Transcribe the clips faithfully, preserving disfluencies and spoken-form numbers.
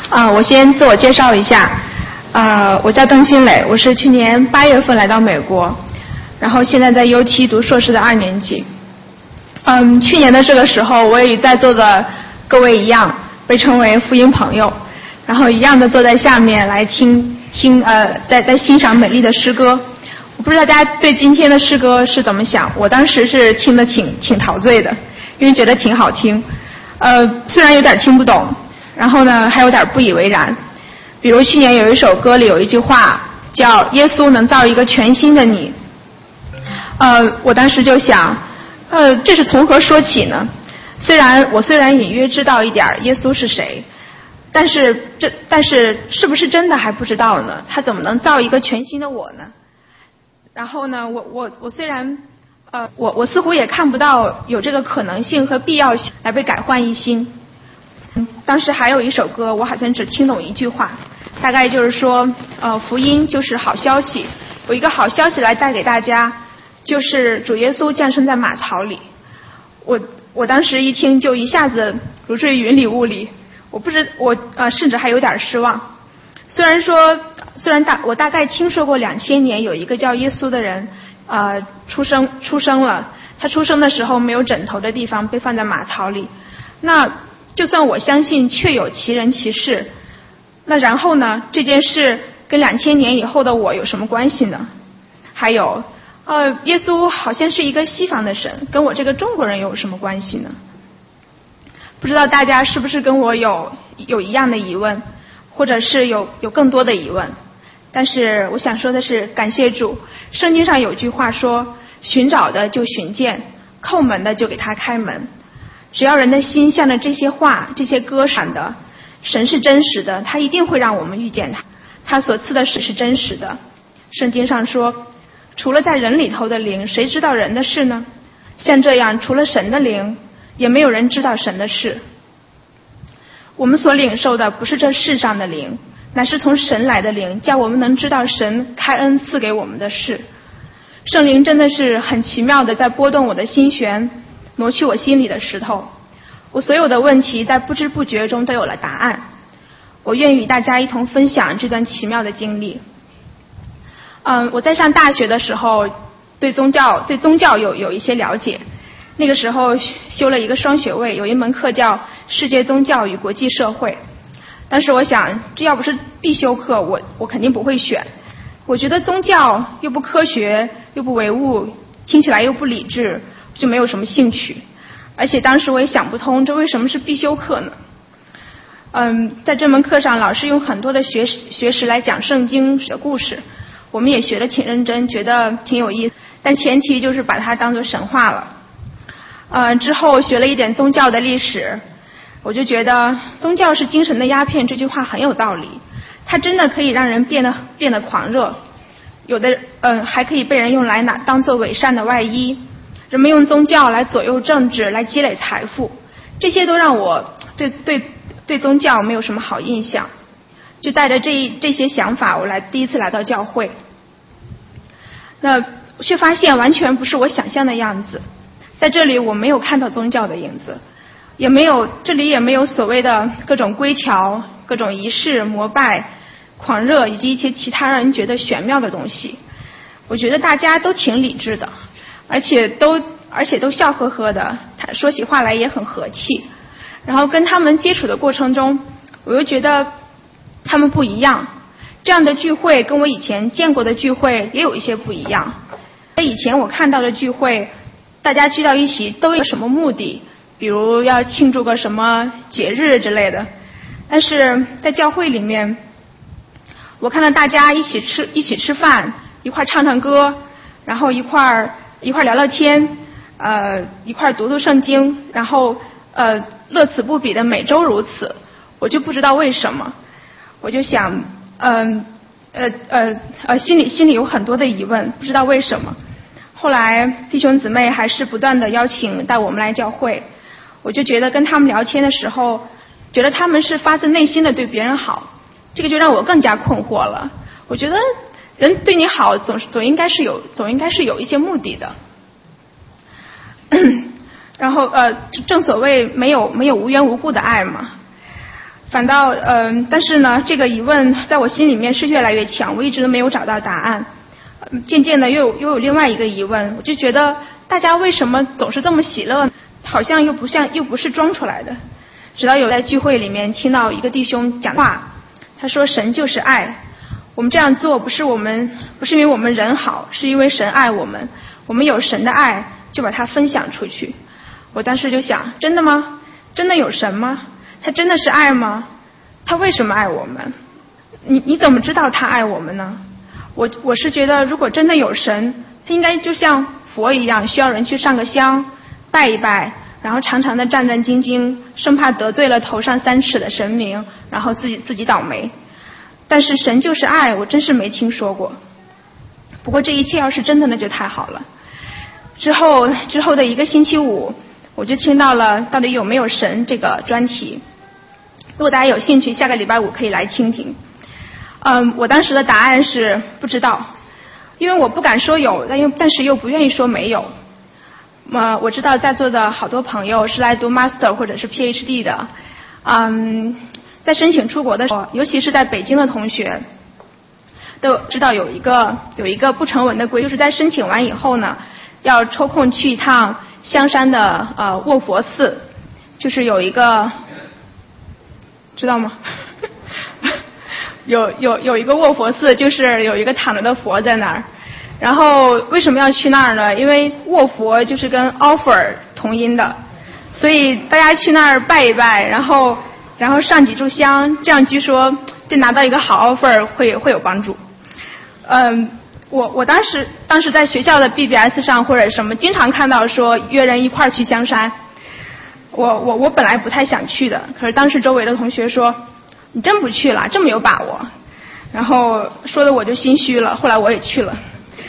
啊、呃，我先自我介绍一下，啊、呃，我叫邓新磊，我是去年八月份来到美国，然后现在在 U T 读硕士的二年级。嗯，去年的这个时候，我也与在座的各位一样，被称为福音朋友，然后一样的坐在下面来听听呃，在在欣赏美丽的诗歌。我不知道大家对今天的诗歌是怎么想，我当时是听得挺挺陶醉的，因为觉得挺好听。呃，虽然有点听不懂，然后呢还有点不以为然。比如去年有一首歌里有一句话叫耶稣能造一个全新的你，呃，我当时就想，呃，这是从何说起呢？虽然我虽然隐约知道一点耶稣是谁，但是这但是是不是真的还不知道呢？他怎么能造一个全新的我呢？然后呢，我我我虽然呃我我似乎也看不到有这个可能性和必要性来被改换一新。当时还有一首歌，我好像只听懂一句话，大概就是说，呃，福音就是好消息，有一个好消息来带给大家，就是主耶稣降生在马槽里。我我当时一听就一下子如坠云里雾里，我不知我呃甚至还有点失望。虽然说虽然大我大概听说过两千年有一个叫耶稣的人，呃出生出生了，他出生的时候没有枕头的地方被放在马槽里，那就算我相信确有其人其事，那然后呢？这件事跟两千年以后的我有什么关系呢？还有，呃，耶稣好像是一个西方的神，跟我这个中国人有什么关系呢？不知道大家是不是跟我有有一样的疑问，或者是有有更多的疑问？但是我想说的是，感谢主，圣经上有句话说：“寻找的就寻见，叩门的就给他开门。”只要人的心向着这些话、这些歌闪的，神是真实的，他一定会让我们遇见他。他所赐的事是真实的。圣经上说，除了在人里头的灵，谁知道人的事呢？像这样，除了神的灵，也没有人知道神的事。我们所领受的不是这世上的灵，乃是从神来的灵，叫我们能知道神开恩赐给我们的事。圣灵真的是很奇妙的在拨动我的心弦，挪去我心里的石头，我所有的问题在不知不觉中都有了答案。我愿与大家一同分享这段奇妙的经历。嗯，我在上大学的时候对宗教对宗教有有一些了解，那个时候修了一个双学位，有一门课叫世界宗教与国际社会。当时我想，这要不是必修课，我我肯定不会选。我觉得宗教又不科学又不唯物，听起来又不理智，就没有什么兴趣。而且当时我也想不通，这为什么是必修课呢？嗯，在这门课上，老师用很多的学学识来讲圣经的故事，我们也学得挺认真，觉得挺有意思，但前提就是把它当作神话了。呃，之后学了一点宗教的历史，我就觉得宗教是精神的鸦片这句话很有道理，它真的可以让人变得变得狂热，有的呃还可以被人用来拿当作伪善的外衣。人们用宗教来左右政治，来积累财富，这些都让我对对对宗教没有什么好印象。就带着这这些想法，我来第一次来到教会，那却发现完全不是我想象的样子。在这里我没有看到宗教的影子，也没有这里也没有所谓的各种规条、各种仪式、膜拜、狂热以及一些其他让人觉得玄妙的东西。我觉得大家都挺理智的。而且都而且都笑呵呵的，他说起话来也很和气。然后跟他们接触的过程中，我又觉得他们不一样。这样的聚会跟我以前见过的聚会也有一些不一样。以前我看到的聚会，大家聚到一起都有什么目的，比如要庆祝个什么节日之类的。但是在教会里面，我看到大家一起吃一起吃饭，一块唱唱歌，然后一块一块聊聊天，呃，一块读读圣经，然后呃，乐此不彼的每周如此。我就不知道为什么，我就想，嗯，呃呃呃，心里心里有很多的疑问，不知道为什么。后来弟兄姊妹还是不断的邀请带我们来教会，我就觉得跟他们聊天的时候，觉得他们是发自内心的对别人好，这个就让我更加困惑了。我觉得人对你好总总应该是有总应该是有一些目的的。然后呃正所谓没有没有无缘无故的爱嘛。 反倒嗯、呃，但是呢，这个疑问在我心里面是越来越强，我一直都没有找到答案。渐渐的又有又有另外一个疑问，我就觉得大家为什么总是这么喜乐，好像又不像又不是装出来的。直到有在聚会里面听到一个弟兄讲话，他说神就是爱，我们这样做不是我们不是因为我们人好，是因为神爱我们，我们有神的爱就把它分享出去。我当时就想，真的吗？真的有神吗？他真的是爱吗？他为什么爱我们？你你怎么知道他爱我们呢？我我是觉得，如果真的有神，他应该就像佛一样，需要人去上个香，拜一拜，然后常常的战战兢兢，生怕得罪了头上三尺的神明，然后自己自己倒霉。但是神就是爱，我真是没听说过。不过这一切要是真的，那就太好了。之后之后的一个星期五，我就听到了到底有没有神这个专题。如果大家有兴趣，下个礼拜五可以来听听。嗯，我当时的答案是不知道，因为我不敢说有，但又但是又不愿意说没有。呃，我知道在座的好多朋友是来读 Master 或者是 P H D 的，嗯，在申请出国的时候，尤其是在北京的同学，都知道有一个有一个不成文的规，就是在申请完以后呢，要抽空去一趟香山的呃卧佛寺，就是有一个，知道吗？有有有一个卧佛寺，就是有一个躺着的佛在那儿。然后为什么要去那儿呢？因为卧佛就是跟 offer 同音的，所以大家去那儿拜一拜，然后然后上几炷香，这样据说对拿到一个好 offer 会会有帮助。嗯，我我当时当时在学校的 B B S 上或者什么，经常看到说约人一块儿去香山。我我我本来不太想去的，可是当时周围的同学说。你真不去了，这么有把握，然后说的我就心虚了，后来我也去了。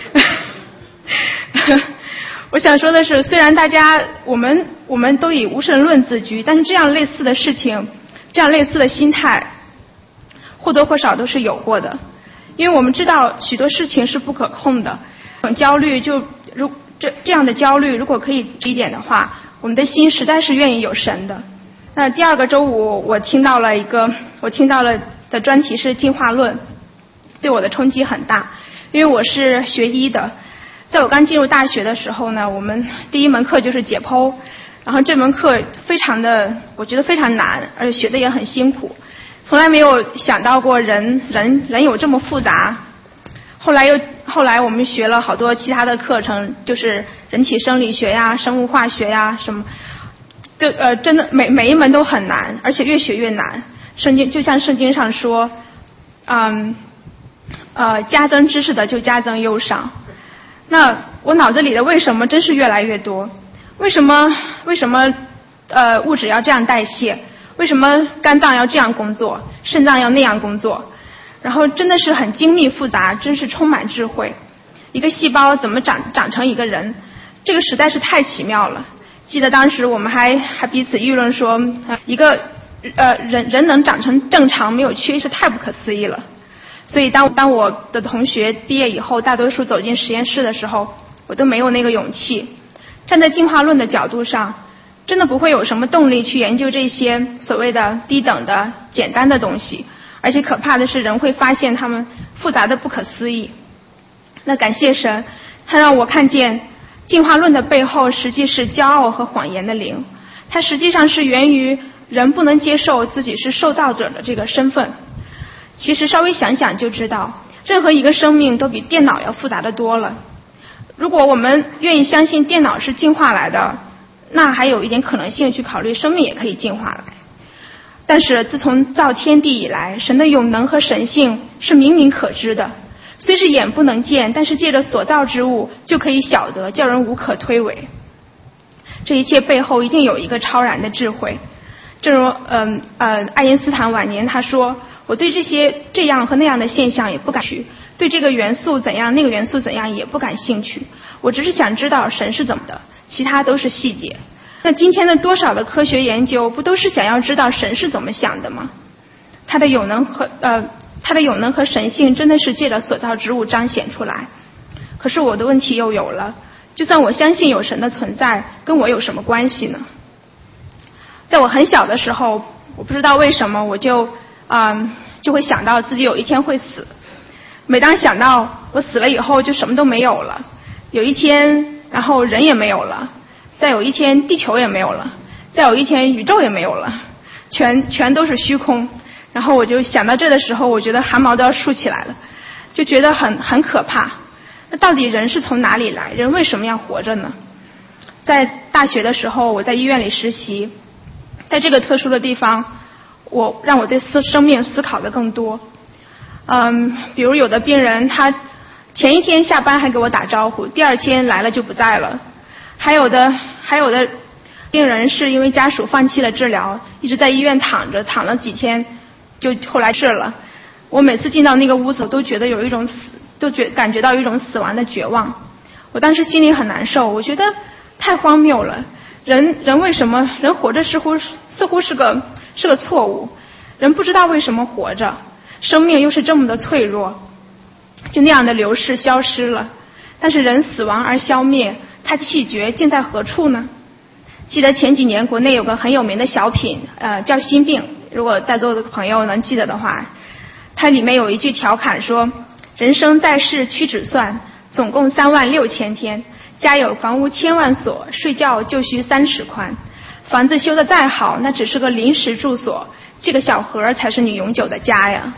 我想说的是，虽然大家我们我们都以无神论自居，但是这样类似的事情，这样类似的心态或多或少都是有过的。因为我们知道许多事情是不可控的，这种焦虑就如这这样的焦虑如果可以一点的话，我们的心实在是愿意有神的。那第二个周五我听到了一个我听到了的专题是进化论，对我的冲击很大。因为我是学医的，在我刚进入大学的时候呢，我们第一门课就是解剖，然后这门课非常的我觉得非常难，而且学的也很辛苦，从来没有想到过人人人有这么复杂。后来又后来我们学了好多其他的课程，就是人体生理学呀、生物化学呀什么，就呃真的每每一门都很难，而且越学越难。圣经就像圣经上说，嗯呃加增知识的就加增忧伤。那我脑子里的为什么真是越来越多，为什么为什么呃物质要这样代谢，为什么肝脏要这样工作，肾脏要那样工作，然后真的是很精密复杂，真是充满智慧。一个细胞怎么长长成一个人，这个实在是太奇妙了。记得当时我们还还彼此议论说，一个呃人人能长成正常没有缺失，太不可思议了。所以当当我的同学毕业以后，大多数走进实验室的时候，我都没有那个勇气。站在进化论的角度上，真的不会有什么动力去研究这些所谓的低等的简单的东西，而且可怕的是人会发现它们复杂的不可思议。那感谢神，他让我看见进化论的背后实际是骄傲和谎言的灵，它实际上是源于人不能接受自己是受造者的这个身份。其实稍微想想就知道，任何一个生命都比电脑要复杂的多了。如果我们愿意相信电脑是进化来的，那还有一点可能性去考虑生命也可以进化来。但是自从造天地以来，神的永能和神性是明明可知的，虽是眼不能见，但是借着所造之物就可以晓得，叫人无可推诿。这一切背后一定有一个超然的智慧。正如嗯 呃, 呃爱因斯坦晚年他说，我对这些这样和那样的现象也不感兴趣，对这个元素怎样那个元素怎样也不感兴趣，我只是想知道神是怎么的，其他都是细节。那今天的多少的科学研究不都是想要知道神是怎么想的吗？他的有能和呃他的有能和神性真的是借着所造之物彰显出来。可是我的问题又有了，就算我相信有神的存在，跟我有什么关系呢？在我很小的时候， 我不知道为什么我就嗯就会想到自己有一天会死。每当想到我死了以后就什么都没有了，有一天然后人也没有了，再有一天地球也没有了，再有一天宇宙也没有了，全全都是虚空。然后我就想到这的时候，我觉得汗毛都要竖起来了，就觉得很很可怕。那到底人是从哪里来？人为什么要活着呢？在大学的时候，我在医院里实习，在这个特殊的地方，我让我对思生命思考的更多。嗯，比如有的病人，他前一天下班还给我打招呼，第二天来了就不在了。还有的还有的病人是因为家属放弃了治疗，一直在医院躺着，躺了几天就后来治了。我每次进到那个屋子，我都觉得有一种死，都觉感觉到一种死亡的绝望。我当时心里很难受，我觉得太荒谬了。人人为什么人活着似乎似乎是个是个错误？人不知道为什么活着，生命又是这么的脆弱，就那样的流逝消失了。但是人死亡而消灭，他气绝竟在何处呢？记得前几年国内有个很有名的小品，呃，叫《心病》，如果在座的朋友能记得的话，它里面有一句调侃说：人生在世屈指算，总共三万六千天，家有房屋千万所，睡觉就需三尺宽。房子修得再好，那只是个临时住所，这个小盒才是你永久的家呀。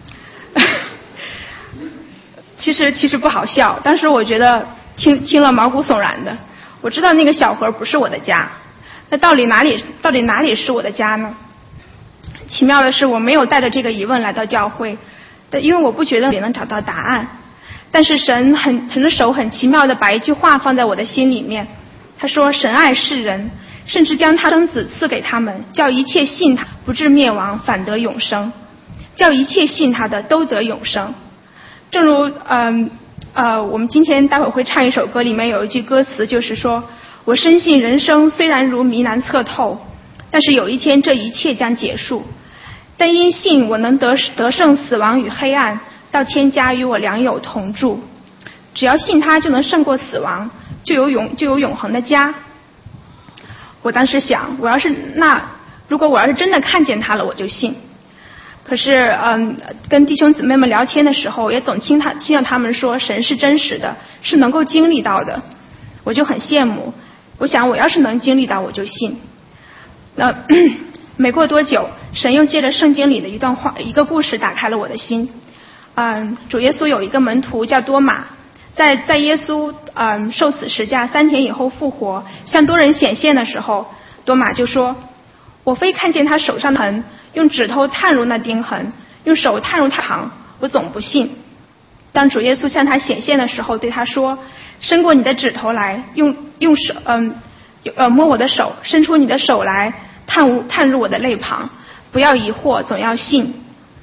其实其实不好笑，当时我觉得听听了毛骨悚然的。我知道那个小盒不是我的家，那到底哪里到底哪里是我的家呢？奇妙的是，我没有带着这个疑问来到教会，但因为我不觉得也能找到答案。但是神很神的手很奇妙的把一句话放在我的心里面，他说：神爱世人，甚至将他生子赐给他们，叫一切信他不至灭亡，反得永生，叫一切信他的都得永生。正如嗯呃我们今天待会儿会唱一首歌，里面有一句歌词就是说：我深信人生虽然如迷难测透，但是有一天这一切将结束，但因信我能得得胜死亡与黑暗，到天家与我良友同住。只要信他就能胜过死亡，就有永就有永恒的家。我当时想，我要是那如果我要是真的看见他了，我就信。可是嗯跟弟兄姊妹们聊天的时候，也总听他听到他们说神是真实的，是能够经历到的，我就很羡慕。我想我要是能经历到，我就信。那没过多久，神又借着圣经里的一段话一个故事打开了我的心。嗯主耶稣有一个门徒叫多马，在在耶稣嗯受死十架三天以后复活，向多人显现的时候，多马就说：我非看见他手上的痕，用指头探入那钉痕，用手探入他行，我总不信。当主耶稣向他显现的时候，对他说：伸过你的指头来，用用手嗯呃摸我的手，伸出你的手来，探入探入我的肋旁，不要疑惑，总要信。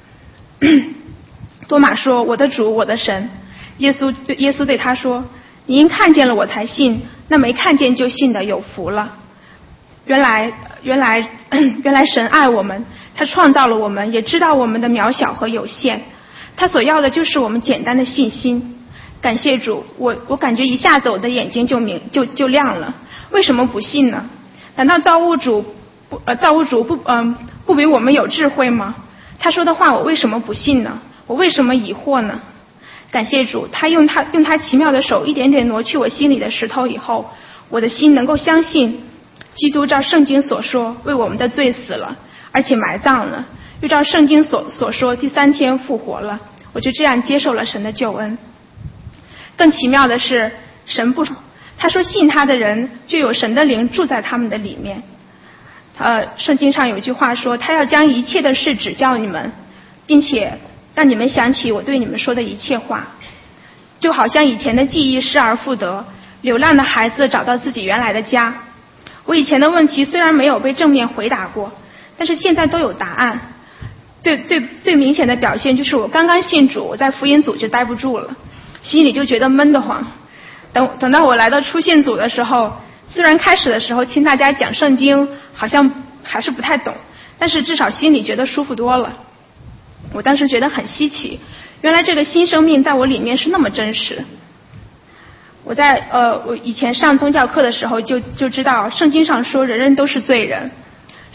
多马说：我的主，我的神。耶稣耶稣对他说：你因看见了我才信，那没看见就信的有福了。原来原来原来神爱我们，他创造了我们，也知道我们的渺小和有限，他所要的就是我们简单的信心。感谢主，我我感觉一下子我的眼睛就明就就亮了。为什么不信呢？难道造物主不呃造物主不嗯、呃、不比我们有智慧吗？他说的话我为什么不信呢？我为什么疑惑呢？感谢主，他用他用他奇妙的手一点点挪去我心里的石头以后，我的心能够相信基督照圣经所说为我们的罪死了，而且埋葬了，又照圣经所所说第三天复活了。我就这样接受了神的救恩。更奇妙的是，神不他说信他的人就有神的灵住在他们的里面。呃，圣经上有一句话说，他要将一切的事指教你们，并且让你们想起我对你们说的一切话。就好像以前的记忆失而复得，流浪的孩子找到自己原来的家。我以前的问题虽然没有被正面回答过，但是现在都有答案。最最最明显的表现就是我刚刚信主，我在福音组就待不住了，心里就觉得闷得慌。等等到我来到出信组的时候，虽然开始的时候听大家讲圣经好像还是不太懂，但是至少心里觉得舒服多了。我当时觉得很稀奇，原来这个新生命在我里面是那么真实。我在呃我以前上宗教课的时候就就知道圣经上说人人都是罪人，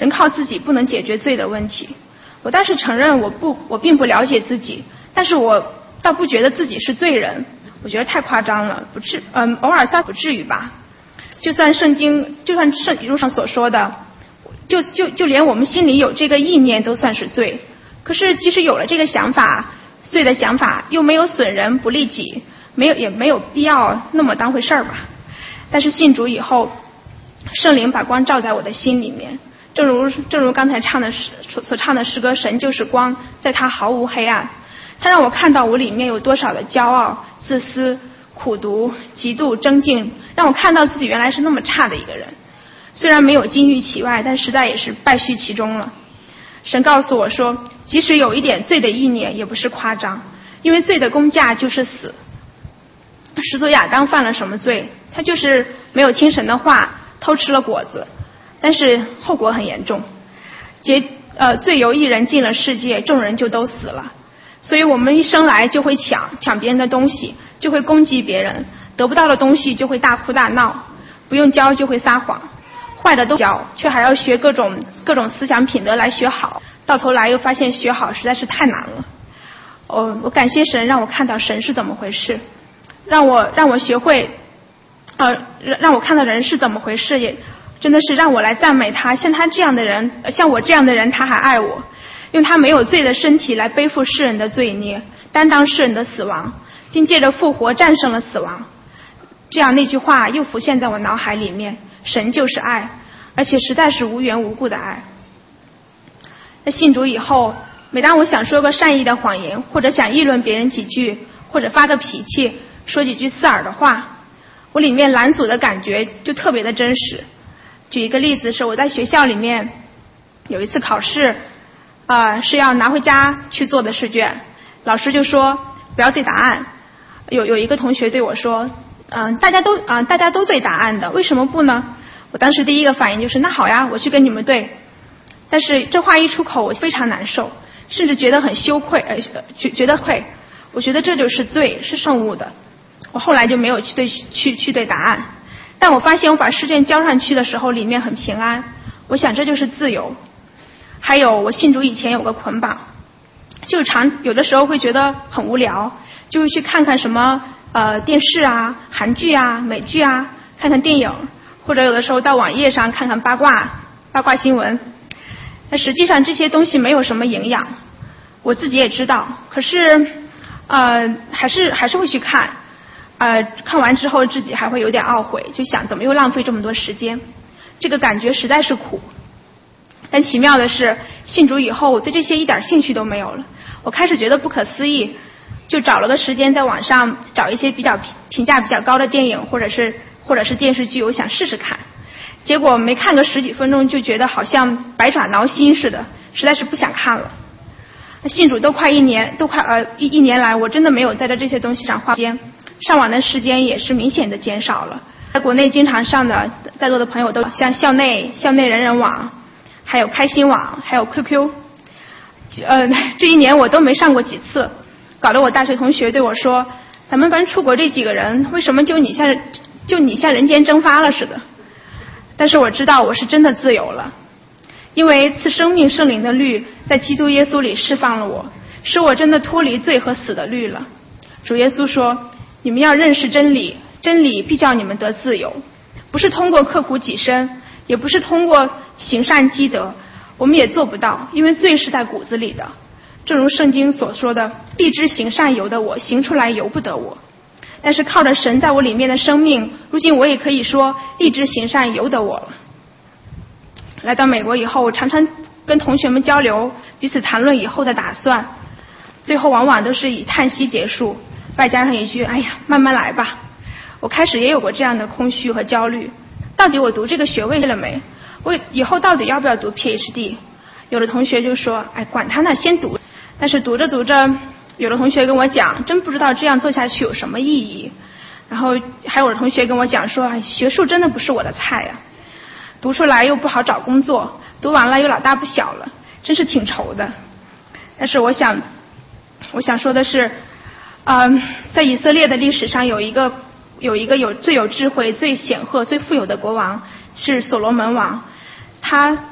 人靠自己不能解决罪的问题。我当时承认我不我并不了解自己，但是我倒不觉得自己是罪人，我觉得太夸张了，不至嗯偶尔撒不至于吧。就算圣经就算圣经上所说的，就就就连我们心里有这个意念都算是罪。可是即使有了这个想法，罪的想法又没有损人不利己，没有也没有必要那么当回事儿吧。但是信主以后，圣灵把光照在我的心里面，正如正如刚才唱的诗所唱的诗歌，神就是光，在他毫无黑暗。他让我看到我里面有多少的骄傲、自私、苦毒、嫉妒、争竞，让我看到自己原来是那么差的一个人。虽然没有金玉其外，但实在也是败絮其中了。神告诉我说，即使有一点罪的意念也不是夸张，因为罪的工价就是死。始祖亚当犯了什么罪？他就是没有听神的话，偷吃了果子，但是后果很严重。结呃，罪由一人进了世界，众人就都死了。所以我们一生来就会抢抢别人的东西，就会攻击别人，得不到的东西就会大哭大闹，不用教就会撒谎，坏的都教，却还要学各种各种思想品德来学好，到头来又发现学好实在是太难了。哦，我感谢神让我看到神是怎么回事，让我让我学会呃让我看到人是怎么回事，也真的是让我来赞美他，像他这样的人，像我这样的人他还爱我，用他没有罪的身体来背负世人的罪孽，担当世人的死亡，并借着复活战胜了死亡。这样那句话又浮现在我脑海里面，神就是爱，而且实在是无缘无故的爱。在信主以后，每当我想说个善意的谎言，或者想议论别人几句，或者发个脾气，说几句刺耳的话，我里面拦阻的感觉就特别的真实。举一个例子，是我在学校里面有一次考试呃，是要拿回家去做的试卷，老师就说不要对答案。有有一个同学对我说，嗯、呃，大家都啊、呃，大家都对答案的，为什么不呢？我当时第一个反应就是，那好呀，我去跟你们对。但是这话一出口，我非常难受，甚至觉得很羞愧，呃，觉觉得愧。我觉得这就是罪，是圣物的。我后来就没有去对去去对答案，但我发现我把试卷交上去的时候，里面很平安。我想这就是自由。还有我信主以前有个捆绑，就常有的时候会觉得很无聊，就会去看看什么呃电视啊、韩剧啊、美剧啊，看看电影，或者有的时候到网页上看看八卦八卦新闻。那实际上这些东西没有什么营养，我自己也知道，可是呃还是还是会去看，呃看完之后自己还会有点懊悔，就想怎么又浪费这么多时间，这个感觉实在是苦。但奇妙的是，信主以后我对这些一点兴趣都没有了。我开始觉得不可思议，就找了个时间在网上找一些比较评价比较高的电影或者是或者是电视剧，我想试试看。结果没看个十几分钟就觉得好像百爪挠心似的，实在是不想看了。信主都快一年，都快呃一一年来，我真的没有在这些东西上花时间，上网的时间也是明显的减少了。在国内经常上的，在座的朋友都像校内校内人人网，还有开心网，还有 Q Q， 呃，这一年我都没上过几次，搞得我大学同学对我说：“咱们班出国这几个人，为什么就你像就你像人间蒸发了似的？”但是我知道我是真的自由了，因为赐生命圣灵的律在基督耶稣里释放了我，使我真的脱离罪和死的律了。主耶稣说：“你们要认识真理，真理必叫你们得自由。”不是通过刻苦己身，也不是通过行善积德，我们也做不到，因为罪是在骨子里的。正如圣经所说的：“必知行善由得我，行出来由不得我。”但是靠着神在我里面的生命，如今我也可以说立志行善由得我了。来到美国以后，我常常跟同学们交流，彼此谈论以后的打算，最后往往都是以叹息结束，外加上一句：“哎呀，慢慢来吧。”我开始也有过这样的空虚和焦虑，到底我读这个学位了没？我以后到底要不要读 P H D？ 有的同学就说：“哎，管他呢，先读。”但是读着读着，有的同学跟我讲，真不知道这样做下去有什么意义。然后还有的同学跟我讲说：“哎，学术真的不是我的菜呀，读出来又不好找工作，读完了又老大不小了，真是挺愁的。”但是我想，我想说的是，嗯，在以色列的历史上有一个有一个有最有智慧、最显赫、最富有的国王是所罗门王，他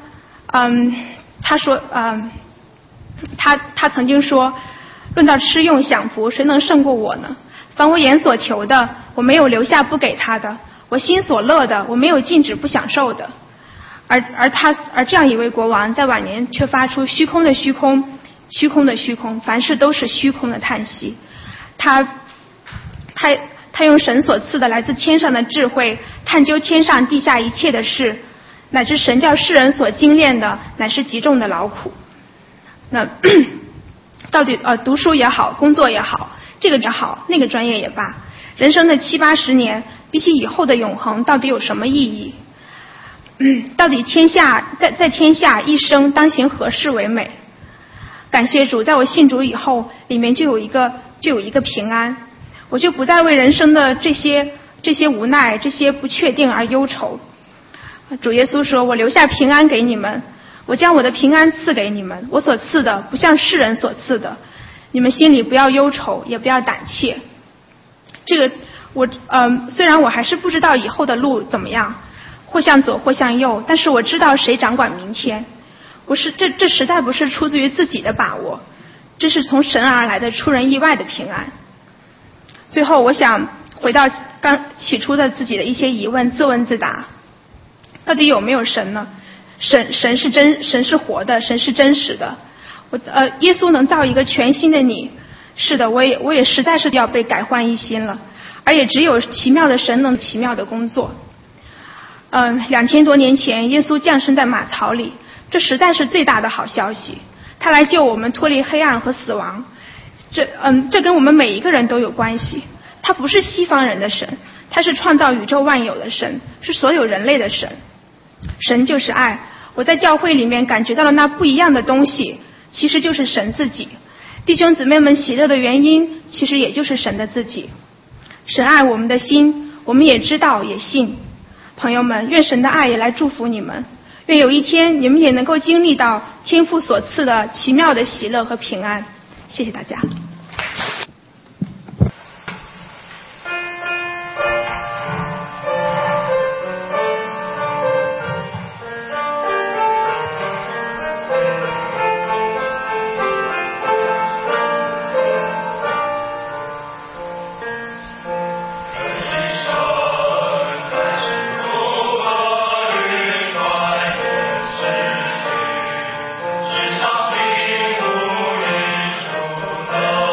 嗯，他说，嗯，他他曾经说，论到吃用享福，谁能胜过我呢？凡我眼所求的，我没有留下不给他的；我心所乐的，我没有禁止不享受的。而而他而这样一位国王，在晚年却发出虚空的虚空，虚空的虚空，凡事都是虚空的叹息。他他他用神所赐的来自天上的智慧，探究天上地下一切的事，乃至神叫世人所精炼的，乃是极重的劳苦。那到底呃读书也好，工作也好，这个也好，那个专业也罢，人生的七八十年，比起以后的永恒，到底有什么意义？嗯，到底天下在在天下一生当行何事为美？感谢主，在我信主以后，里面就有一个就有一个平安，我就不再为人生的这些这些无奈、这些不确定而忧愁。主耶稣说：“我留下平安给你们，我将我的平安赐给你们，我所赐的不像世人所赐的，你们心里不要忧愁，也不要胆怯。”这个我呃，虽然我还是不知道以后的路怎么样，或向左或向右，但是我知道谁掌管明天。不是这这实在不是出自于自己的把握，这是从神而来的出人意外的平安。最后我想回到刚起初的自己的一些疑问，自问自答，到底有没有神呢？神神是真，神是活的，神是真实的。我呃，耶稣能造一个全新的你，是的，我也我也实在是要被改换一新了，而也只有奇妙的神能奇妙的工作。嗯、呃，两千多年前，耶稣降生在马槽里，这实在是最大的好消息。他来救我们脱离黑暗和死亡，这嗯，这跟我们每一个人都有关系。他不是西方人的神，他是创造宇宙万有的神，是所有人类的神。神就是爱。我在教会里面感觉到了那不一样的东西，其实就是神自己。弟兄姊妹们喜乐的原因，其实也就是神的自己。神爱我们的心，我们也知道也信。朋友们，愿神的爱也来祝福你们，愿有一天你们也能够经历到天父所赐的奇妙的喜乐和平安。谢谢大家。 Oh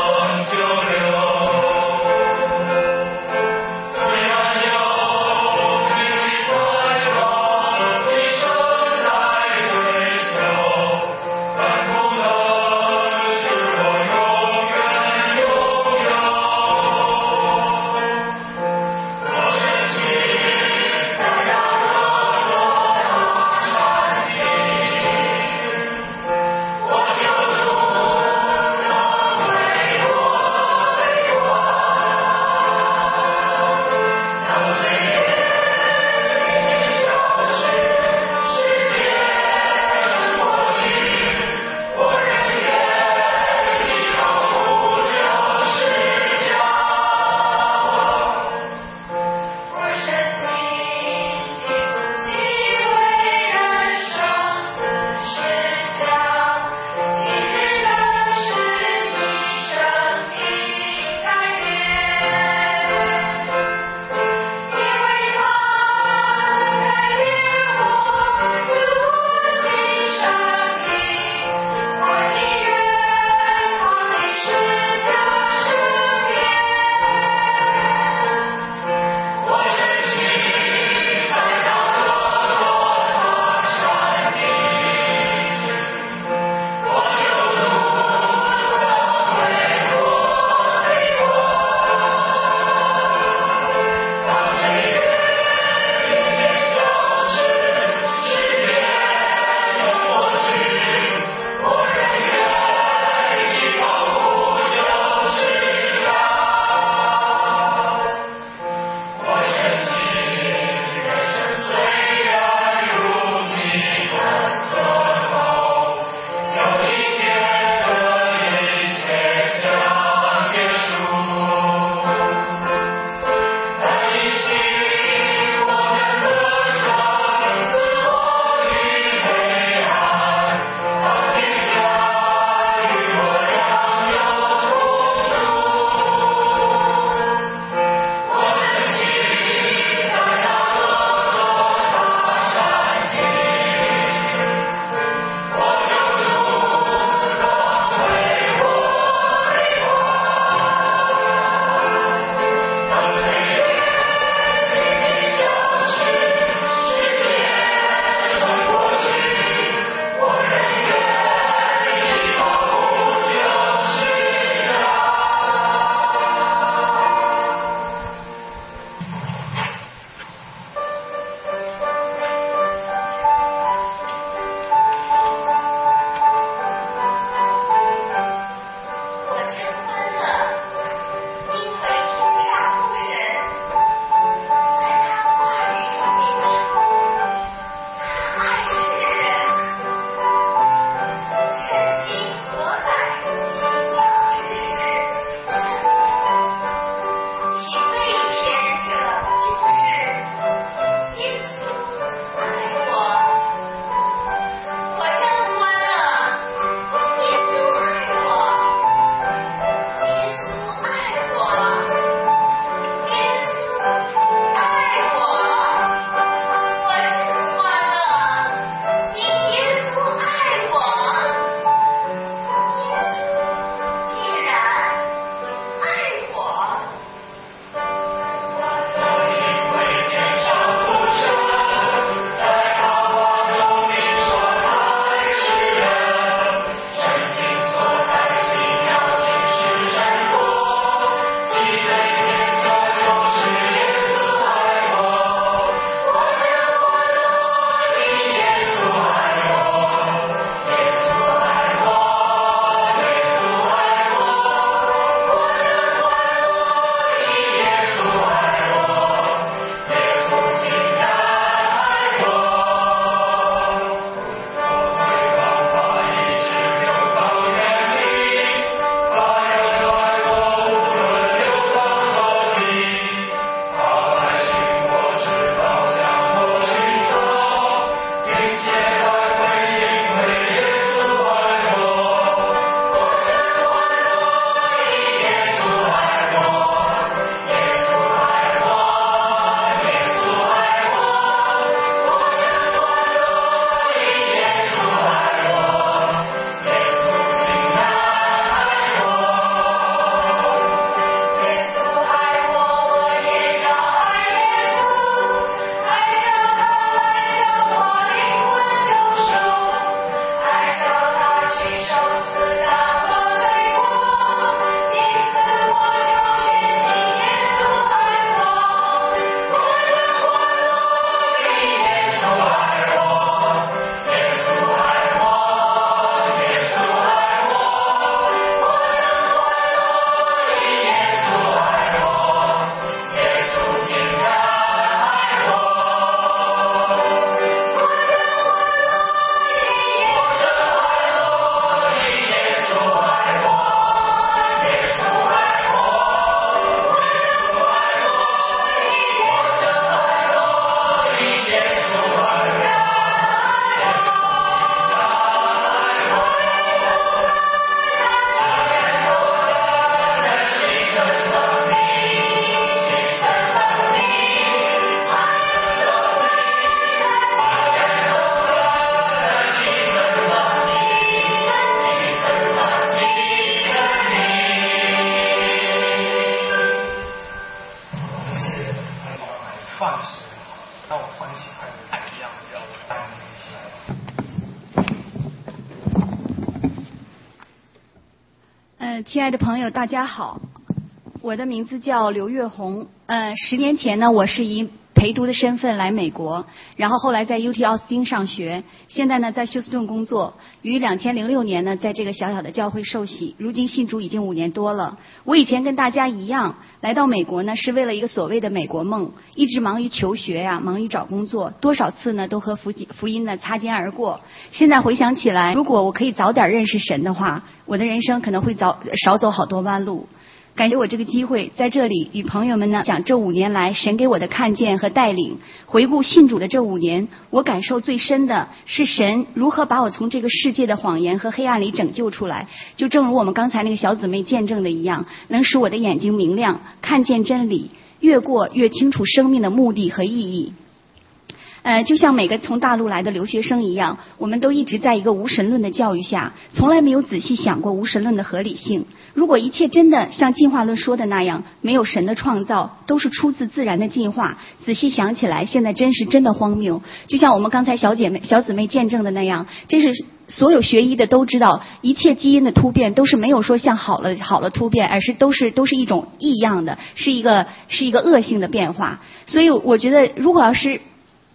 亲爱的朋友，大家好，我的名字叫刘月红。呃，十年前呢，我是以陪读的身份来美国，然后后来在 U T 奥斯汀上学，现在呢在休斯顿工作。于两千零六年呢，在这个小小的教会受洗，如今信主已经五年多了。我以前跟大家一样，来到美国呢，是为了一个所谓的美国梦，一直忙于求学呀、啊，忙于找工作，多少次呢都和福福音呢擦肩而过。现在回想起来，如果我可以早点认识神的话，我的人生可能会早少走好多弯路。感谢我这个机会，在这里与朋友们呢讲这五年来神给我的看见和带领。回顾信主的这五年，我感受最深的是神如何把我从这个世界的谎言和黑暗里拯救出来。就正如我们刚才那个小姊妹见证的一样，能使我的眼睛明亮，看见真理，越过越清楚生命的目的和意义。呃，就像每个从大陆来的留学生一样，我们都一直在一个无神论的教育下，从来没有仔细想过无神论的合理性。如果一切真的像进化论说的那样，没有神的创造，都是出自自然的进化，仔细想起来，现在真是真的荒谬。就像我们刚才小姐妹、小姊妹见证的那样，真是所有学医的都知道，一切基因的突变都是没有说像好了好了突变，而是都是都是一种异样的，是一个是一个恶性的变化。所以我觉得，如果要是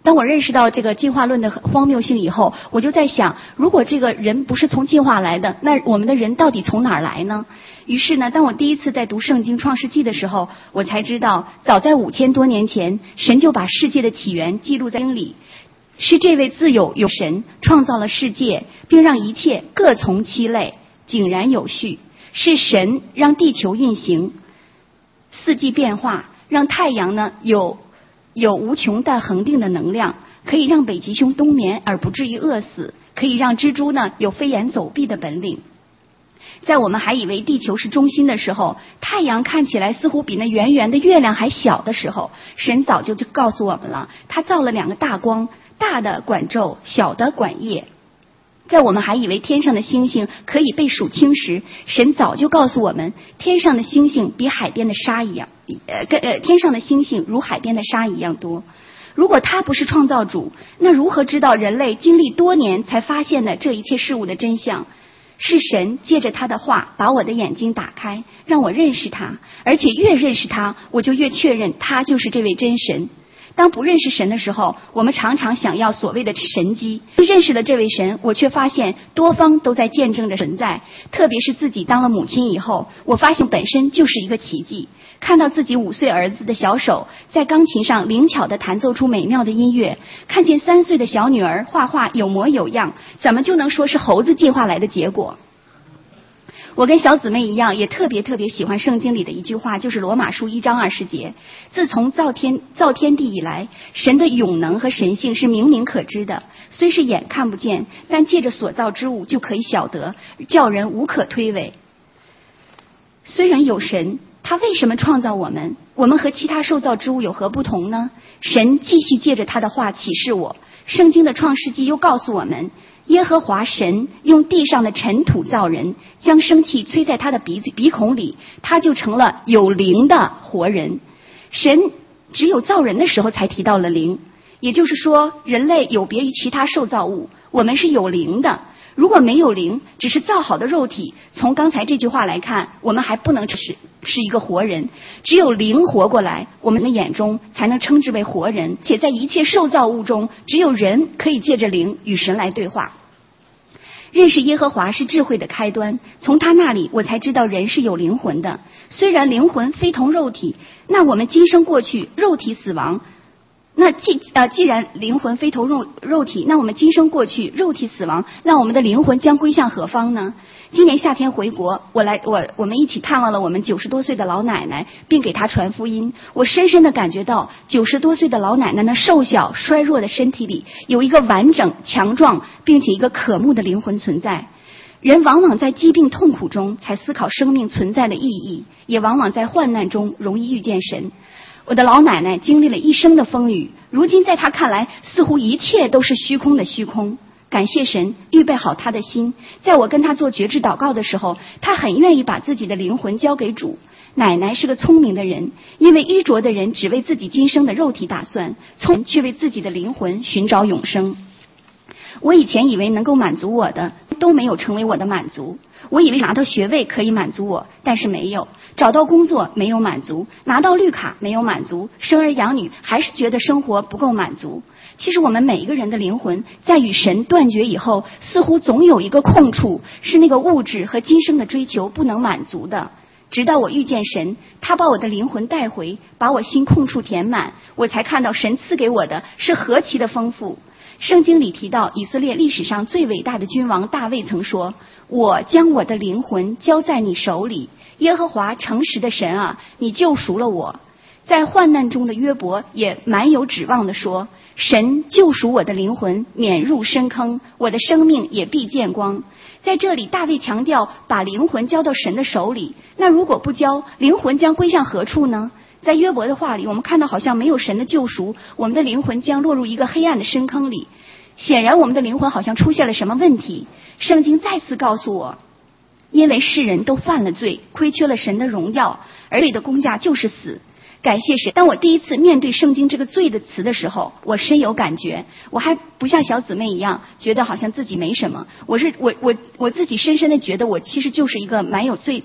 当我认识到这个进化论的荒谬性以后，我就在想，如果这个人不是从进化来的，那我们的人到底从哪儿来呢？于是呢，当我第一次在读圣经创世纪的时候，我才知道，早在五千多年前，神就把世界的起源记录在经里，是这位自有有神创造了世界，并让一切各从其类，井然有序。是神让地球运行，四季变化，让太阳呢有有无穷但恒定的能量，可以让北极熊冬眠而不至于饿死，可以让蜘蛛呢有飞檐走壁的本领。在我们还以为地球是中心的时候，太阳看起来似乎比那圆圆的月亮还小的时候，神早就就告诉我们了，他造了两个大光，大的管昼，小的管夜。在我们还以为天上的星星可以被数清时，神早就告诉我们，天上的星星比海边的沙一样，呃，跟呃天上的星星如海边的沙一样多。如果他不是创造主，那如何知道人类经历多年才发现的这一切事物的真相？是神借着他的话把我的眼睛打开，让我认识他，而且越认识他，我就越确认他就是这位真神。当不认识神的时候，我们常常想要所谓的神迹。认识了这位神，我却发现多方都在见证着存在。特别是自己当了母亲以后，我发现本身就是一个奇迹。看到自己五岁儿子的小手在钢琴上灵巧地弹奏出美妙的音乐，看见三岁的小女儿画画有模有样，怎么就能说是猴子进化来的结果？我跟小姊妹一样，也特别特别喜欢圣经里的一句话，就是罗马书一章二十节。自从造天造天地以来，神的永能和神性是明明可知的，虽是眼看不见，但借着所造之物就可以晓得，叫人无可推诿。虽然有神，他为什么创造我们？我们和其他受造之物有何不同呢？神继续借着他的话启示我。圣经的创世纪又告诉我们，耶和华神用地上的尘土造人，将生气吹在他的鼻子鼻孔里，他就成了有灵的活人。神只有造人的时候才提到了灵，也就是说，人类有别于其他受造物，我们是有灵的。如果没有灵，只是造好的肉体，从刚才这句话来看，我们还不能是是一个活人。只有灵活过来，我们的眼中才能称之为活人。且在一切受造物中，只有人可以借着灵与神来对话。认识耶和华是智慧的开端，从他那里我才知道人是有灵魂的。虽然灵魂非同肉体，那我们今生过去肉体死亡，那既呃既然灵魂非同肉肉体，那我们今生过去肉体死亡，那我们的灵魂将归向何方呢？今年夏天回国，我来我我们一起探望了我们九十多岁的老奶奶，并给她传福音。我深深地感觉到，九十多岁的老奶奶那瘦小衰弱的身体里，有一个完整强壮并且一个可慕的灵魂存在。人往往在疾病痛苦中才思考生命存在的意义，也往往在患难中容易遇见神。我的老奶奶经历了一生的风雨，如今在她看来，似乎一切都是虚空的虚空。感谢神预备好她的心，在我跟她做觉知祷告的时候，她很愿意把自己的灵魂交给主。奶奶是个聪明的人，因为愚拙的人只为自己今生的肉体打算，聪明却为自己的灵魂寻找永生。我以前以为能够满足我的都没有成为我的满足，我以为拿到学位可以满足我，但是没有；找到工作没有满足，拿到绿卡没有满足，生儿养女还是觉得生活不够满足。其实我们每一个人的灵魂在与神断绝以后，似乎总有一个空处，是那个物质和今生的追求不能满足的。直到我遇见神，他把我的灵魂带回，把我心空处填满，我才看到神赐给我的是何其的丰富。圣经里提到，以色列历史上最伟大的君王大卫曾说，我将我的灵魂交在你手里，耶和华诚实的神啊，你救赎了我。在患难中的约伯也蛮有指望地说，神救赎我的灵魂免入深坑，我的生命也必见光。在这里大卫强调把灵魂交到神的手里，那如果不交，灵魂将归向何处呢？在约伯的话里，我们看到好像没有神的救赎，我们的灵魂将落入一个黑暗的深坑里。显然我们的灵魂好像出现了什么问题。圣经再次告诉我，因为世人都犯了罪，亏缺了神的荣耀，而罪的工价就是死。感谢神，当我第一次面对圣经这个罪的词的时候，我深有感觉。我还不像小姊妹一样觉得好像自己没什么，我是我我我自己深深的觉得我其实就是一个蛮有罪